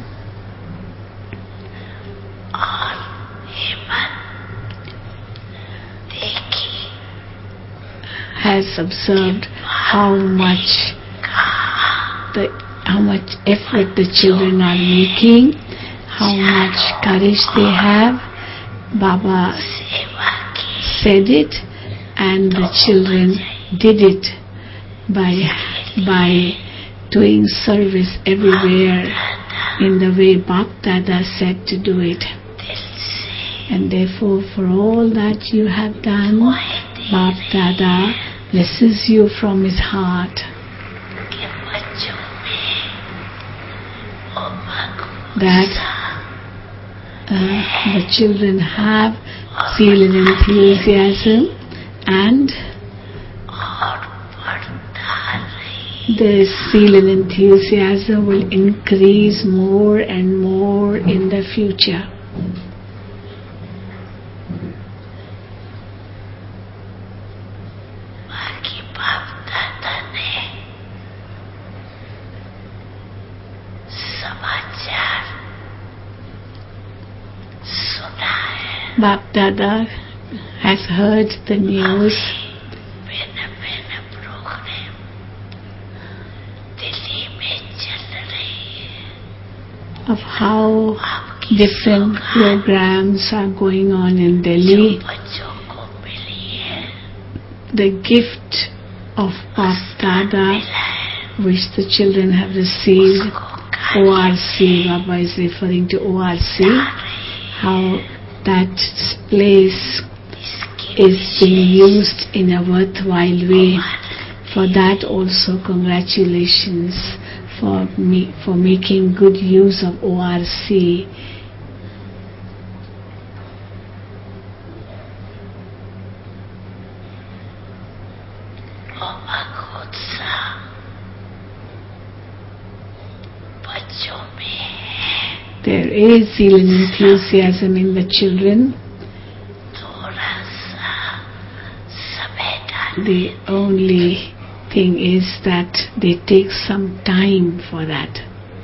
Speaker 3: has observed how much effort the children are making, how much courage they have. Baba said it and the children did it by doing service everywhere in the way Bap Dada said to do it. And therefore, for all that you have done, Bap Dada blesses you from his heart. That the children have zeal and enthusiasm, and the zeal and enthusiasm will increase more and more in the future. Bap Dada has heard the news of how different programs are going on in Delhi.
Speaker 4: बच्चों को मिली है
Speaker 3: The gift of Bap Dada, which the children have received, ORC, Baba is referring to ORC, how that place is being used in a worthwhile way. For that also congratulations for making good use of ORC.
Speaker 4: और भगवत्सा बच्चों में है
Speaker 3: There is zeal and enthusiasm in the children.
Speaker 4: थोड़ा सा समय डाल
Speaker 3: The only thing is that they take some time for that.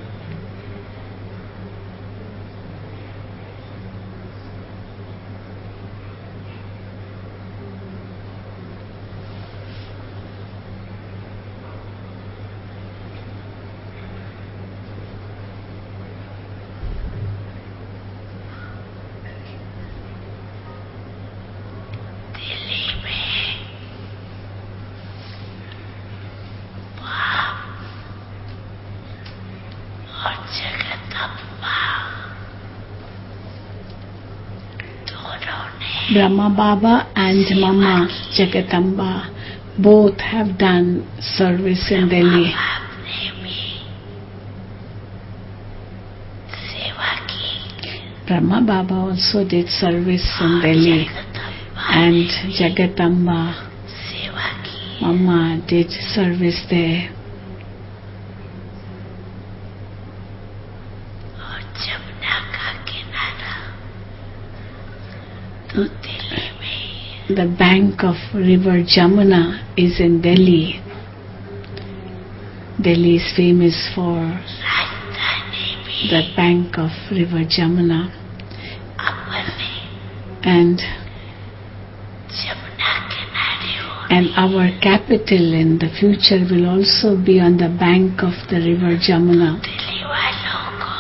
Speaker 4: Delhi में बाप और जगदम्बा दोनों ने
Speaker 3: Brahma Baba and Mama Jagatamba both have done service in Delhi.
Speaker 4: बाप ने भी सेवा की
Speaker 3: Brahma Baba also did service in Delhi,
Speaker 4: Jagdamba
Speaker 3: and Jagatamba,
Speaker 4: सेवा की
Speaker 3: Mama did service there.
Speaker 4: और जमुना का किनारा तो दिल्ली में ही
Speaker 3: The bank of river Jamuna is in Delhi. Delhi is famous for
Speaker 4: राजधानी भी
Speaker 3: the bank of river Jamuna,
Speaker 4: अपने
Speaker 3: and
Speaker 4: जमुना किनारे हो
Speaker 3: and our capital in the future will also be on the bank of the river Jamuna.
Speaker 4: Delhi वालों को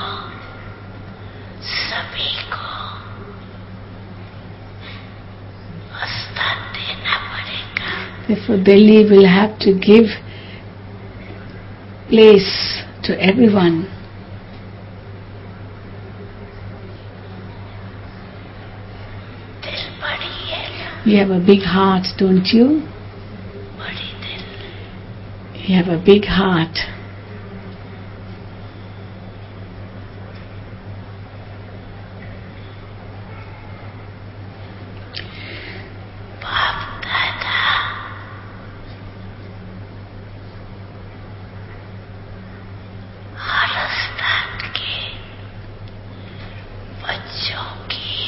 Speaker 4: सभी को स्थान देना पड़ेगा
Speaker 3: Therefore, Delhi will have to give place to everyone.
Speaker 4: दिल बड़ी है ना
Speaker 3: You have a big heart, don't you?
Speaker 4: बड़ी दिल
Speaker 3: You have a big heart.
Speaker 4: बाप दादा हर स्थान के बच्चों की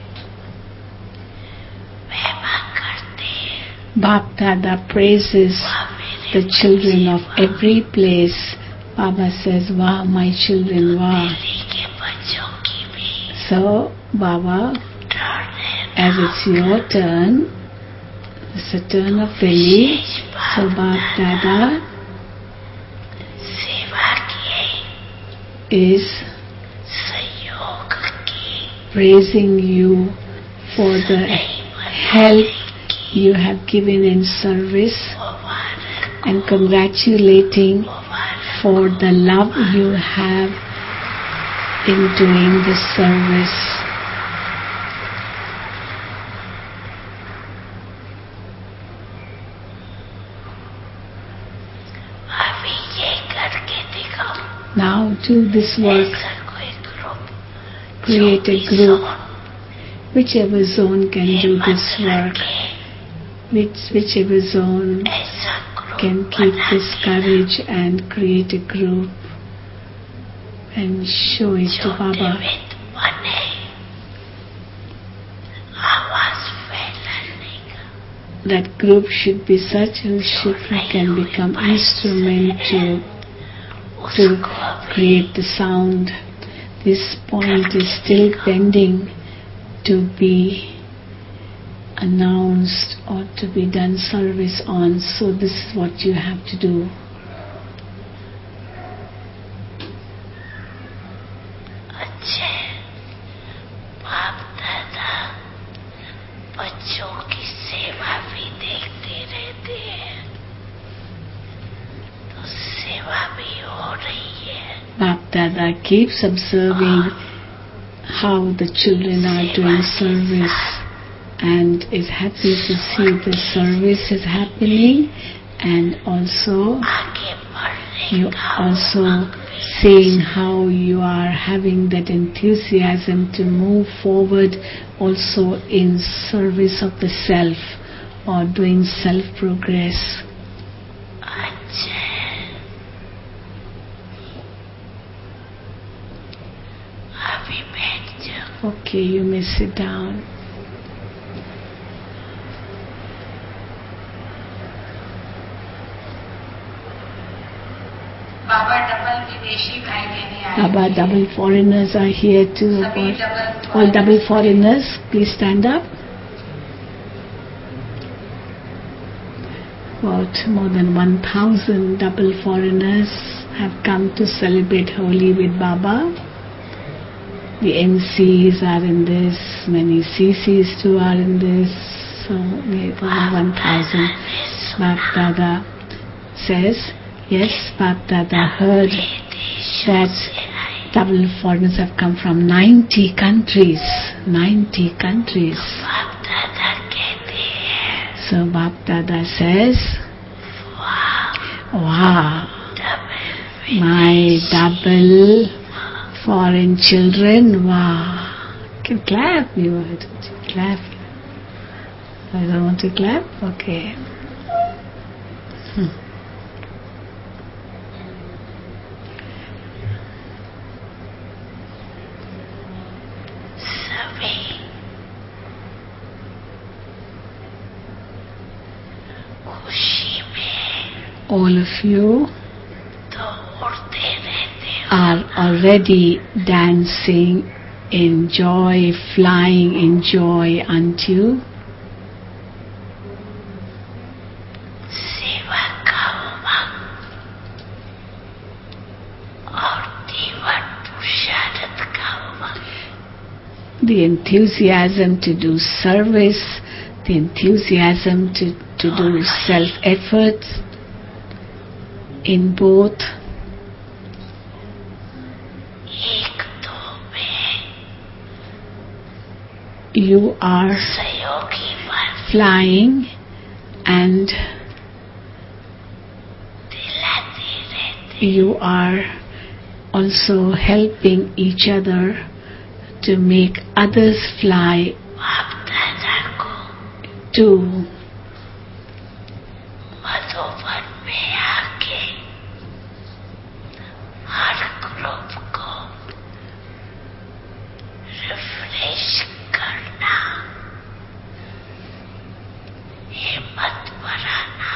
Speaker 4: महिमा करते हैं
Speaker 3: Bap Dada praises the children of every place. Baba says, Wow, my children, wow.
Speaker 4: Delhi के बच्चों की भी
Speaker 3: So, Baba,
Speaker 4: टर्न है
Speaker 3: as it's your turn, it's the turn of Delhi. So, Bap Dada
Speaker 4: सेवा की
Speaker 3: is
Speaker 4: सहयोग की
Speaker 3: praising you for the help you have given in service
Speaker 4: Mubarak
Speaker 3: and congratulating
Speaker 4: Mubarak
Speaker 3: for the love you have in doing this service.
Speaker 4: अभी ये करके दिखाओ
Speaker 3: Now do this work,
Speaker 4: ऐसा कोई group
Speaker 3: create a group, whichever zone can do this work, whichever zone
Speaker 4: ऐसा group
Speaker 3: can keep this courage and create a group and show it to Baba.
Speaker 4: बने आवाज फैलाने का
Speaker 3: That group should be such who can become instrument to create the sound. This point is still pending to be announced or to be done service on. So this is what you have to do.
Speaker 4: अच्छे बाप दादा बच्चों की सेवा भी देखते रहते हैं, तो सेवा भी हो रही है.
Speaker 3: Bap Dada keeps observing how the children are doing service and is happy to see the service is happening, and also
Speaker 4: आगे बढ़ने
Speaker 3: you
Speaker 4: का
Speaker 3: also seeing how you are having that enthusiasm to move forward also in service of the self or doing self progress.
Speaker 4: अच्छे अभी बैठ जाओ.
Speaker 3: Okay, you may sit down.
Speaker 5: Baba double विदेशी भाई बहनें आए
Speaker 3: Baba,
Speaker 5: हैं.
Speaker 3: double foreigners are here too.
Speaker 5: सभी double
Speaker 3: All double foreigners, please stand up. About more than 1,000 double foreigners have come to celebrate Holi with Baba. The MCs are in this, many CCs too are in this, so over 1,000. Bap Dada says, yes, Bap Dada heard that double foreigners have come from 90 countries. 90 countries.
Speaker 4: बाप दादा कहते हैं
Speaker 3: So Bap Dada says, wow,
Speaker 4: double
Speaker 3: my double foreign children, wow. Can clap, you want to clap. I don't want to clap? Okay.
Speaker 4: सभी खुशी में
Speaker 3: All of you
Speaker 4: तो उड़ते रहते हो.
Speaker 3: are already dancing in joy, flying in joy unto
Speaker 4: सेवा का उमंग और जीवन पुरुषार्थ का उमंग.
Speaker 3: the enthusiasm to do service, the enthusiasm to do self-effort in both.
Speaker 4: एक दो में
Speaker 3: You are
Speaker 4: सहयोगी बन
Speaker 3: flying and
Speaker 4: दिलाते रहते.
Speaker 3: you are also helping each other to make others fly
Speaker 4: बाप दादा को
Speaker 3: too.
Speaker 4: मधुबन में आके हर ग्रुप को रिफ्रेश करना, हिम्मत बढ़ाना,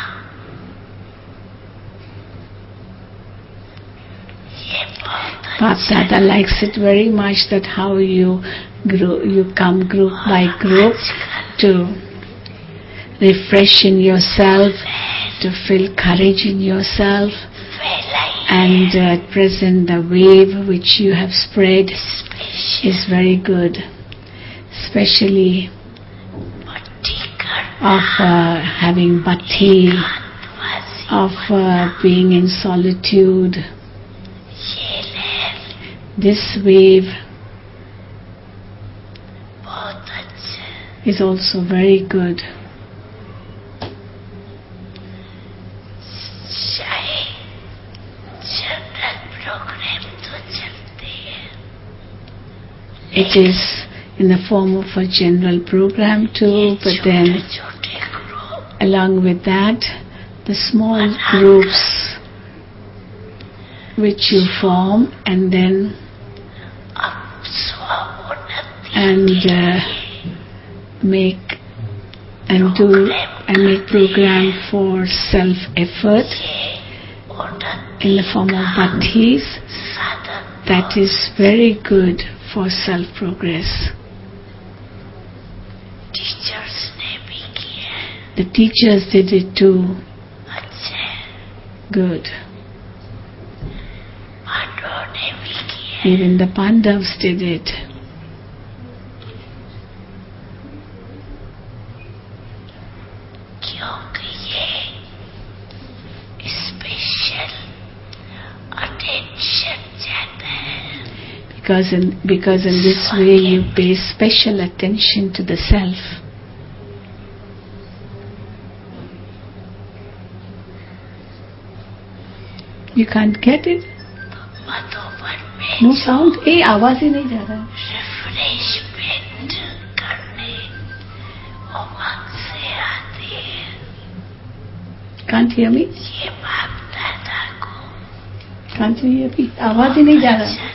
Speaker 4: ये बहुत
Speaker 3: Bap Dada likes it very much that how you come group by group to refreshen yourself, to feel courage in yourself,
Speaker 4: फैलाई
Speaker 3: and at present the wave which you have spread
Speaker 4: special
Speaker 3: is very good, especially
Speaker 4: पट्टी कर
Speaker 3: of having bhakti,
Speaker 4: आत्मवासी
Speaker 3: of being in solitude.
Speaker 4: ये लहर
Speaker 3: This wave
Speaker 4: बहुत अच्छा
Speaker 3: is also very good.
Speaker 4: चाहे general programme तो चलते हैं,
Speaker 3: It is in the form of a general program too, but then
Speaker 4: छोटे group
Speaker 3: along with that, the small groups which you form and then
Speaker 4: अब स्वोन्नति
Speaker 3: and make and do and make program for self effort
Speaker 4: ये उन्नति
Speaker 3: in the form of bhaktis.
Speaker 4: साधन
Speaker 3: That is very good for self progress.
Speaker 4: Teachers ने भी किया है.
Speaker 3: The teachers did it too.
Speaker 4: अच्छे
Speaker 3: Good.
Speaker 4: पांडवों ने भी किया
Speaker 3: Even the Pandavas did it.
Speaker 4: क्योंकि ये स्पेशल अटेंशन चाहते हैं.
Speaker 3: Because in this way you pay special attention to the self. You can't get it?
Speaker 4: Madhuban में
Speaker 3: No sound? आवाज ही नहीं जा रहा.
Speaker 4: रिफ्रेशमेंट करने उमंग से आती है.
Speaker 3: Can't hear me?
Speaker 4: ये बाप दादा को
Speaker 3: Can't you hear me? आवाज ही नहीं जा रहा.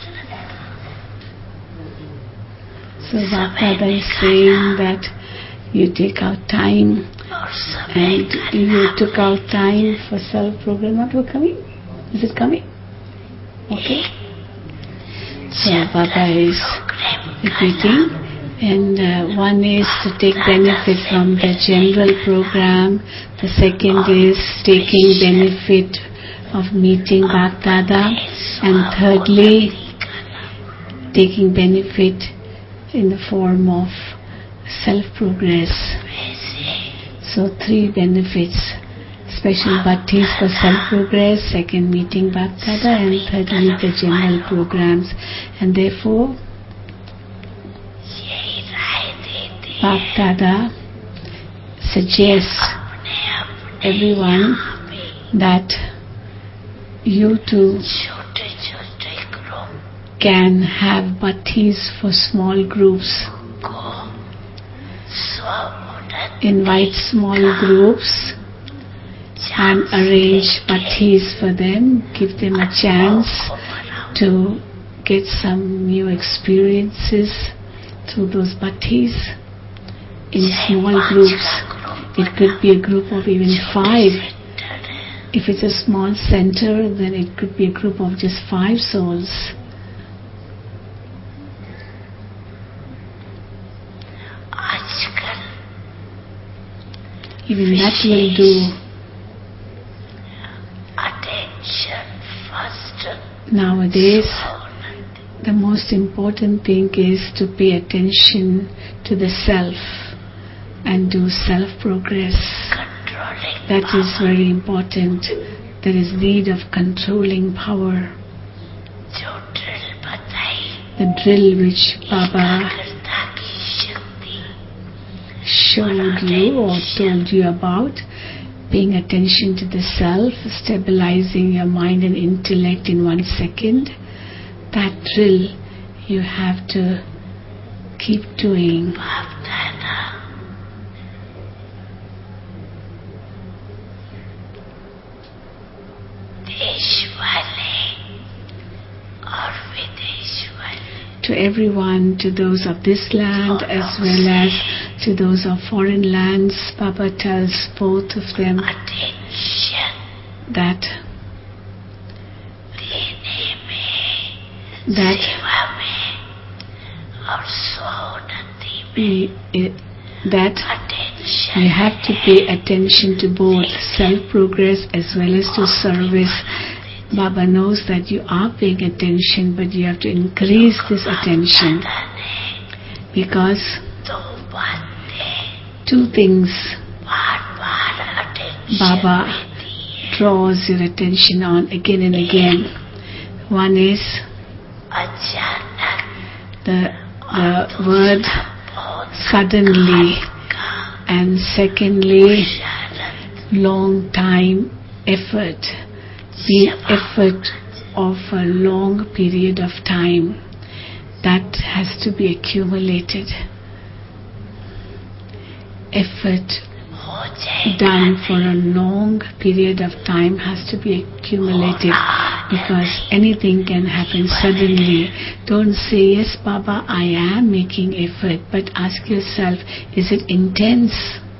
Speaker 3: So Bapdada is saying that you take out time,
Speaker 4: और समय
Speaker 3: and you took out time for self-program. Not coming? Is it coming? Okay. So Baba is repeating, and one is to take benefit from the general program. The second is taking benefit of meeting Bapdada, and thirdly, taking benefit in the form of self-progress. So 3 benefits. Special bhaktis for self-progress, second meeting Bapdada, and thirdly the general programs. And therefore, Bapdada suggests everyone that you too can have bhaktis for small groups. Invite small groups and arrange bhaktis for them. Give them a chance to get some new experiences through those bhaktis in small groups. It could be a group of even 5. If it's a small center, then it could be a group of just 5 souls. Even that will do. Nowadays, the most important thing is to pay attention to the self and do self-progress. That is very important. There is need of controlling power. The drill which Baba showed you or told you about, paying attention to the self, stabilizing your mind and intellect in 1 second, that drill you have to keep doing. To everyone, to those of this land as well as to those of foreign lands, Baba tells both of them that you have to pay attention to both self-progress as well as to service. Baba knows that you are paying attention, but you have to increase this attention, because 2 things Baba draws your attention on again and again. One is the word suddenly, and secondly, long time effort. The effort of a long period of time that has to be accumulated. Effort done for a long period of time has to be accumulated, because anything can happen suddenly. Don't say, yes Baba, I am making effort, but ask yourself, is it intense?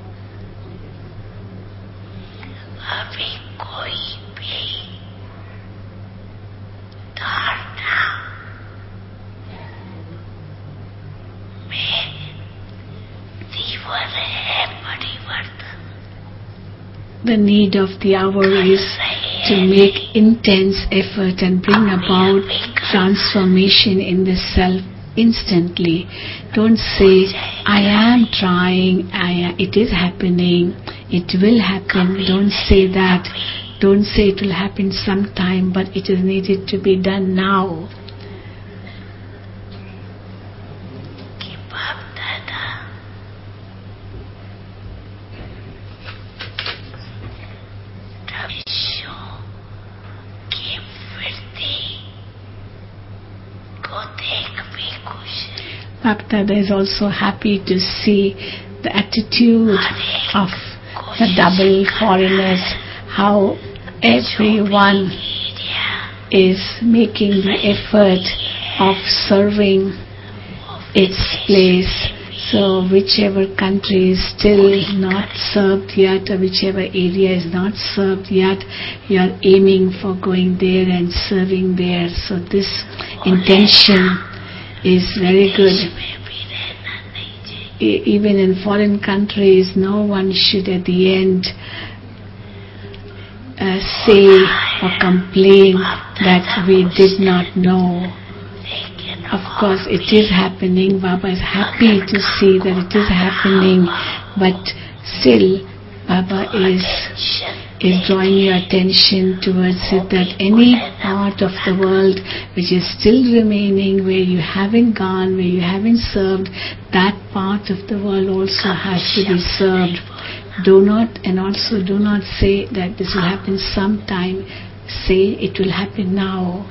Speaker 3: The need of the hour is to make intense effort and bring about transformation in the self instantly. Don't say, I am trying, it is happening, it will happen. Don't say that. Don't say it will happen sometime, but it is needed to be done now.
Speaker 4: कि बाप दादा भविष्यों की वृत्ति को देख भी खुश है।
Speaker 3: Bap Dada is also happy to see the attitude of the double foreigners, how everyone is making the effort of serving its place. So whichever country is still not served yet, or whichever area is not served yet, you are aiming for going there and serving there. So this intention is very good. Even in foreign countries, no one should at the end say or complain that we did not know. Of course, it is happening. Baba is happy to see that it is happening, but still, Baba is drawing your attention towards it, that any part of the world which is still remaining, where you haven't gone, where you haven't served, that part of the world also has to be served. Do not say that this will happen sometime. Say it will happen now.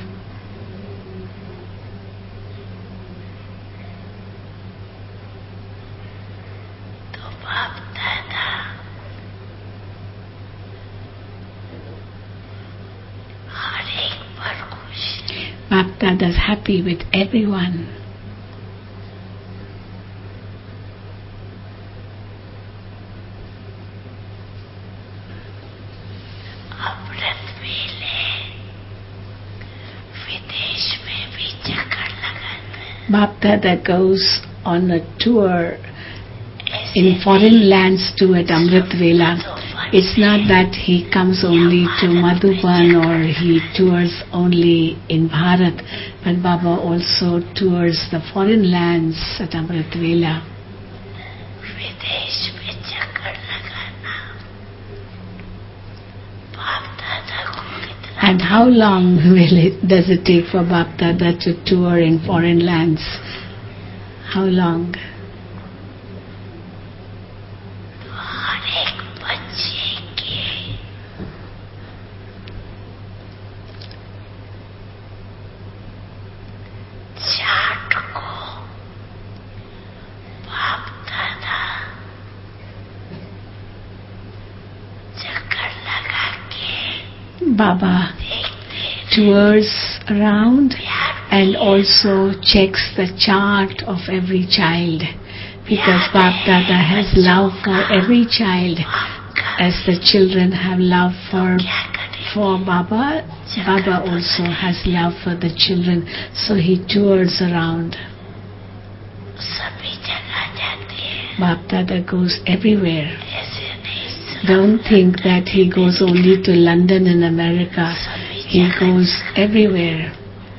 Speaker 3: Bap Dada is happy with everyone. Bap Dada goes on a tour in foreign lands too at Amrit Vela. It's not that he comes only to Madhuban or he tours only in Bharat, but Baba also tours the foreign lands at Amrit Vela. And how long does it take for Bap Dada to tour in foreign lands? How long? Baba tours around and also checks the chart of every child, because Bap Dada has love for every child, as the children have love for Baba. Baba also has love for the children, so he tours around. Bap Dada goes everywhere. Don't think that he goes only to London in America. He goes everywhere.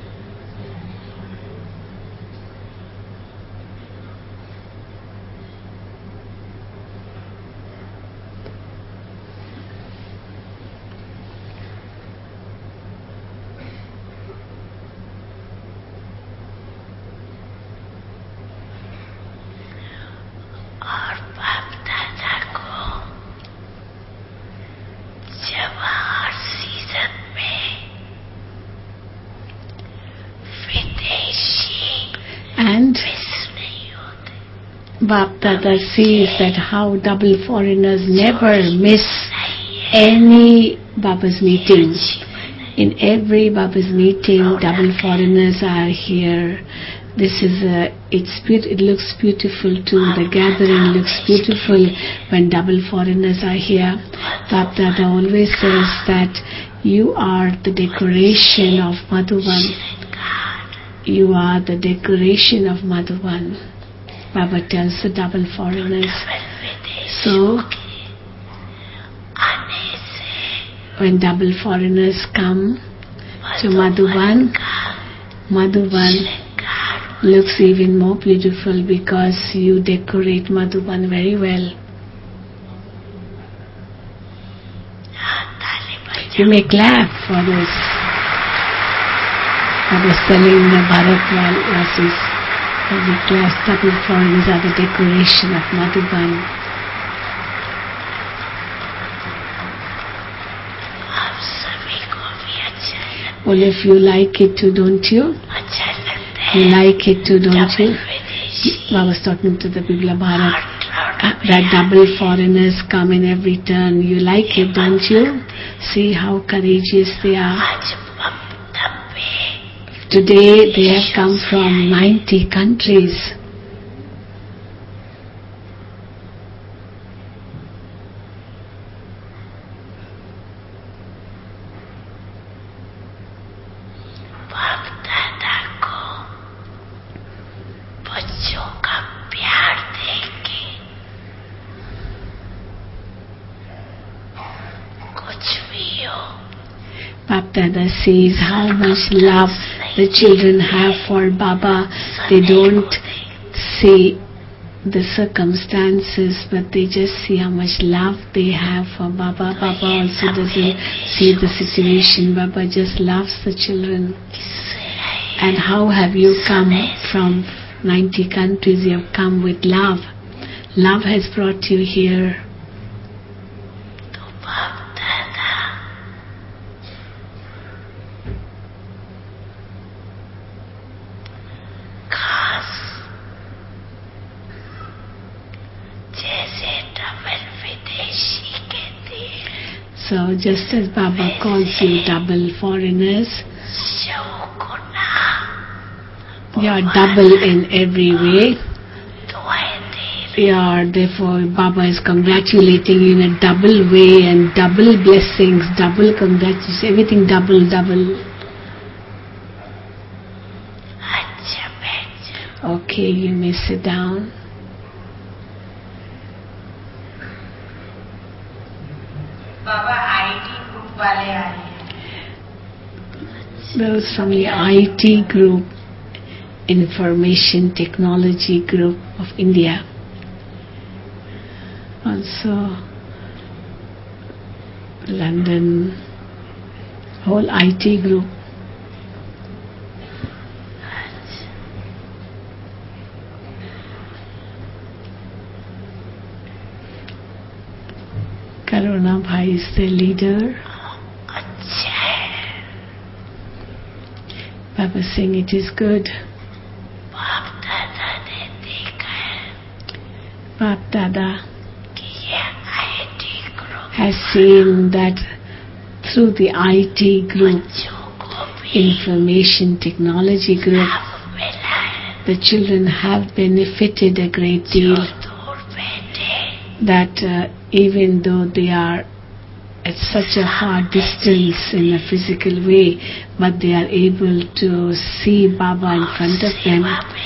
Speaker 3: And Bap Dada sees that how double foreigners never miss any Baba's meeting. In every Baba's meeting, double foreigners are here. It looks beautiful too. The gathering looks beautiful when double foreigners are here. Bap Dada always says that you are the decoration of Madhuban. You are the decoration of Madhuban. Baba tells the double foreigners. So, when double foreigners come to Madhuban, Madhuban looks even more beautiful because you decorate Madhuban very well. You may clap for this. I was telling the Bharatvasis that the class double foreigners are the decoration of Madhuban. All of you like it too, don't you? You like it too, don't you? I was talking to the people of Bharat. That double foreigners come in every turn. You like it, don't you? See how courageous they are. Today they have come from 90 countries. Bap Dada says how much love the children have for Baba. They don't see the circumstances, but they just see how much love they have for Baba. Baba also doesn't see the situation. Baba just loves the children. And how have you come from 90 countries? You have come with love. Love has brought you here. So just as Baba calls you double foreigners, you are double in every way. Therefore Baba is congratulating you in a double way, and double blessings, double congratulations, everything double. Okay, you may sit down.
Speaker 5: Baba IT group वाले आए हैं.
Speaker 3: Those from the IT group, Information Technology Group of India. Also London, whole IT group. Karuna Bhai is the leader. Baba saying it is good. Bap Dada has seen that through the IT group, Information Technology Group, the children have benefited a great deal. That even though they are at such a far distance in a physical way, but they are able to see Baba in front of them,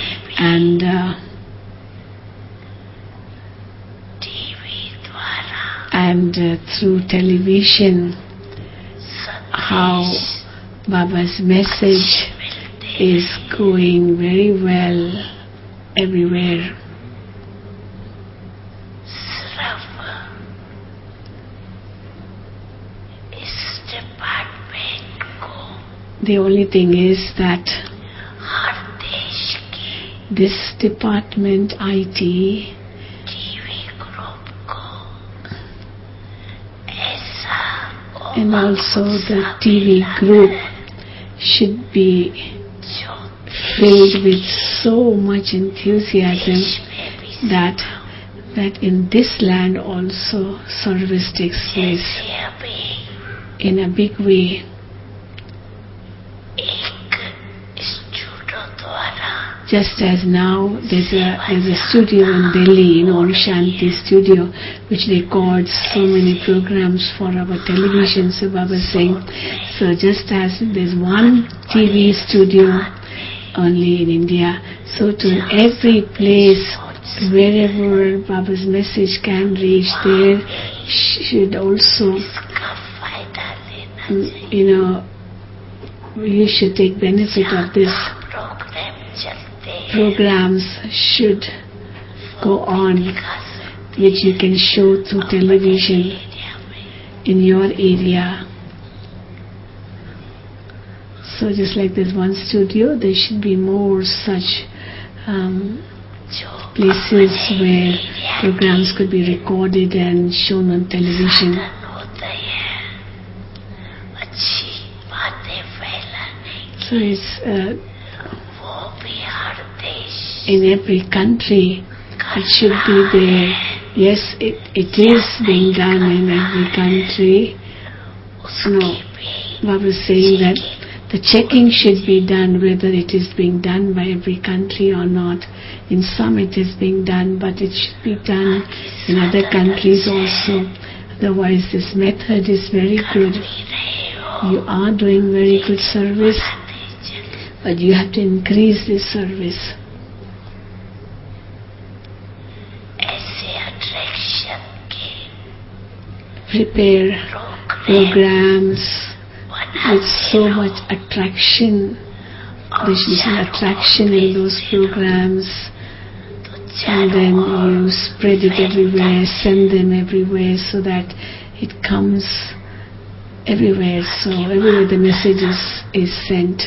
Speaker 3: and through television, how Baba's message is going very well everywhere. The only thing is that this department, IT, and also the TV group should be filled with so much enthusiasm that in this land also service takes place in a big way. Just as now there's a studio in Delhi, Om Shanti Studio, which records so many programs for our television, so Baba saying, so just as there's one TV studio only in India, so to every place wherever Baba's message can reach, there should also, you should take benefit of this. programs should go on, which you can show through television in your area. So just like there's one studio, there should be more such places where programs could be recorded and shown on television. So it's in every country it should be there. Yes, it is being done in every country. No, Baba is saying that the checking should be done whether it is being done by every country or not. In some it is being done, but it should be done in other countries also. Otherwise this method is very good. You are doing very good service, but you have to increase this service. Prepare programs with so much attraction. There should be some attraction in those programs, and then you spread it everywhere, send them everywhere so that it comes everywhere. So everywhere the message is sent.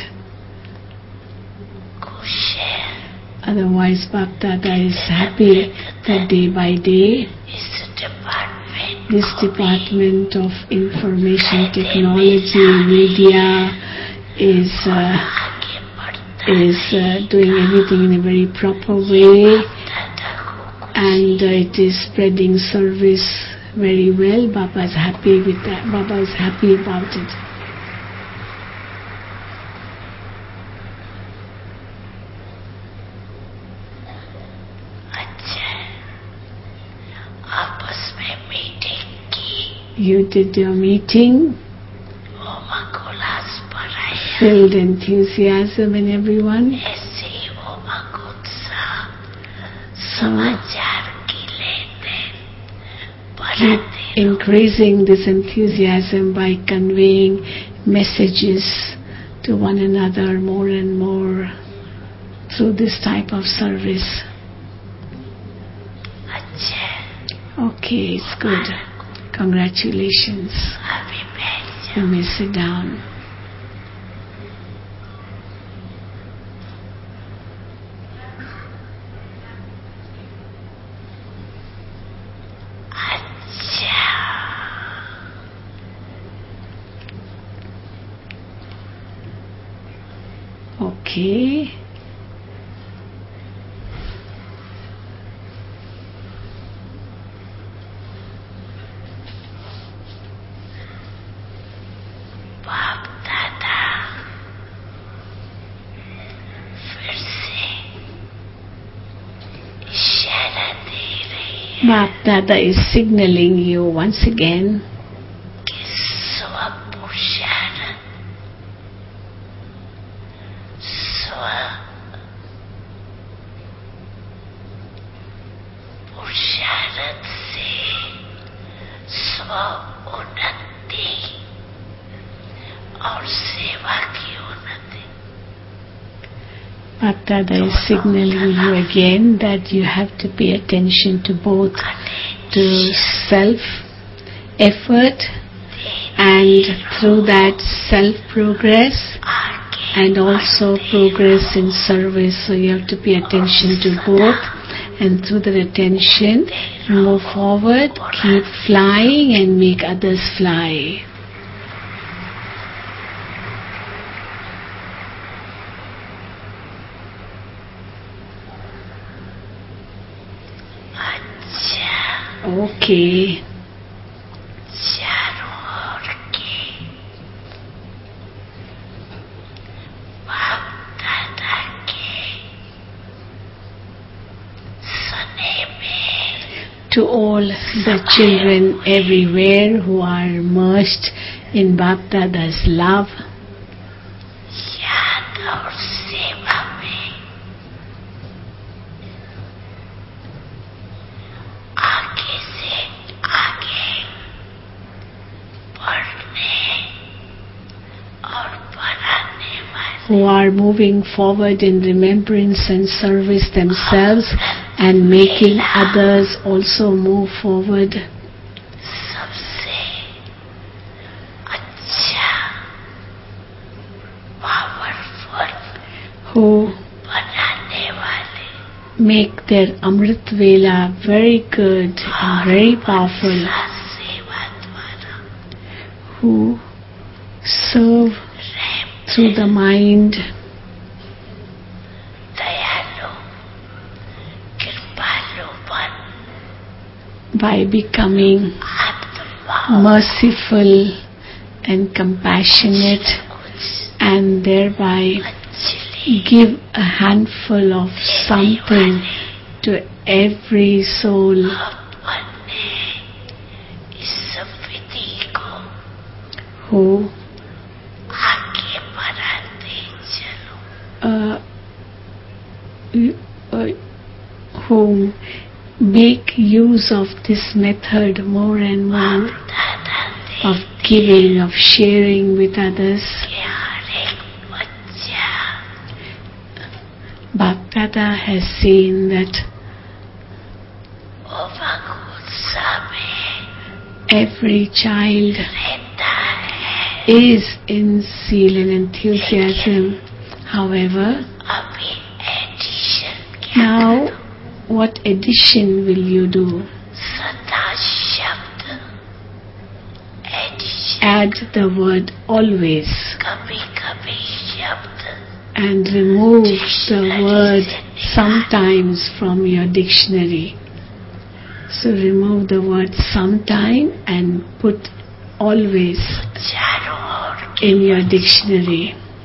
Speaker 3: Otherwise Bapdada is happy that day by day this Department of Information Technology Media is doing everything in a very proper way, and it is spreading service very well. Baba is happy with that. Baba is happy about it. You did your meeting, filled enthusiasm in everyone. So keep increasing this enthusiasm by conveying messages to one another more and more through this type of service. Okay, it's good. Congratulations. You may sit down. Okay. Bapdada is signaling you once again Bapdada is signaling you again that you have to pay attention to both to self-effort and through that self-progress and also progress in service. So you have to pay attention to both, and through that attention move forward, keep flying and make others fly. Okay. To all the children everywhere who are immersed in Bapdada's love, who are moving forward in remembrance and service themselves and making others also move forward.
Speaker 4: सबसे अच्छा powerful
Speaker 3: Who
Speaker 4: बनाने वाले
Speaker 3: make their Amrit Vela very good and very powerful,
Speaker 4: सेवा द्वारा
Speaker 3: who serve through the mind,
Speaker 4: दयालु कृपालु बन
Speaker 3: by becoming
Speaker 4: आत्मा
Speaker 3: merciful and compassionate, and thereby
Speaker 4: मछली
Speaker 3: give a handful of something to every soul,
Speaker 4: अपने इस विधि को
Speaker 3: who
Speaker 4: आगे बढ़ाते चलो
Speaker 3: who make use of this method more and more
Speaker 4: दादा
Speaker 3: of giving, of sharing with others.
Speaker 4: के हर एक बच्चा
Speaker 3: Bhaktada has seen that
Speaker 4: उत्साह में
Speaker 3: every child
Speaker 4: रहता है
Speaker 3: is in zeal and enthusiasm. However,
Speaker 4: अभी एडिशन क्या
Speaker 3: now what addition will you do?
Speaker 4: सदा शब्द addition
Speaker 3: Add the word always
Speaker 4: कभी कभी शब्द
Speaker 3: and remove the word sometimes from your dictionary. So remove the word sometime and put always
Speaker 4: चारों ओर
Speaker 3: in your dictionary.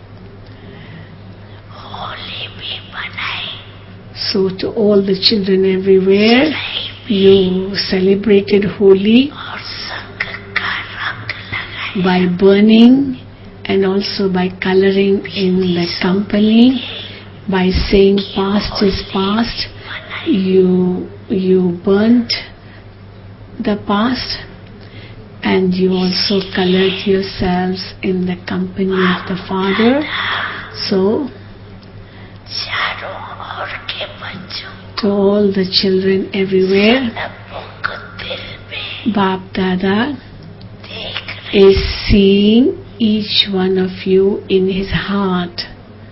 Speaker 4: Holi भी बनाई
Speaker 3: So to all the children everywhere, you celebrated Holi
Speaker 4: और संग का रंग लगाई
Speaker 3: by burning and also by coloring in the company, by saying past is past. You burnt the past and you also colored yourselves in the company of the Father. So
Speaker 4: चारों ओर के बच्चों
Speaker 3: to all the children everywhere,
Speaker 4: नब्बों को दिल में
Speaker 3: Bap Dada
Speaker 4: देख रहे
Speaker 3: is seeing each one of you in his heart.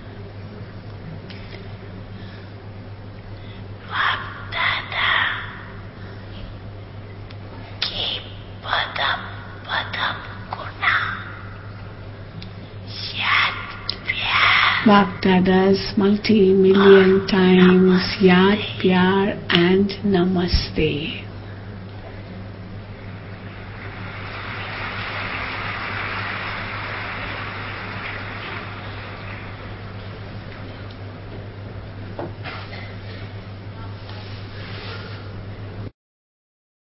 Speaker 4: बाप दादा के पदम पदम गुना याद प्यार
Speaker 3: Bap Dada's multi-million times Yaad, Pyar and Namaste.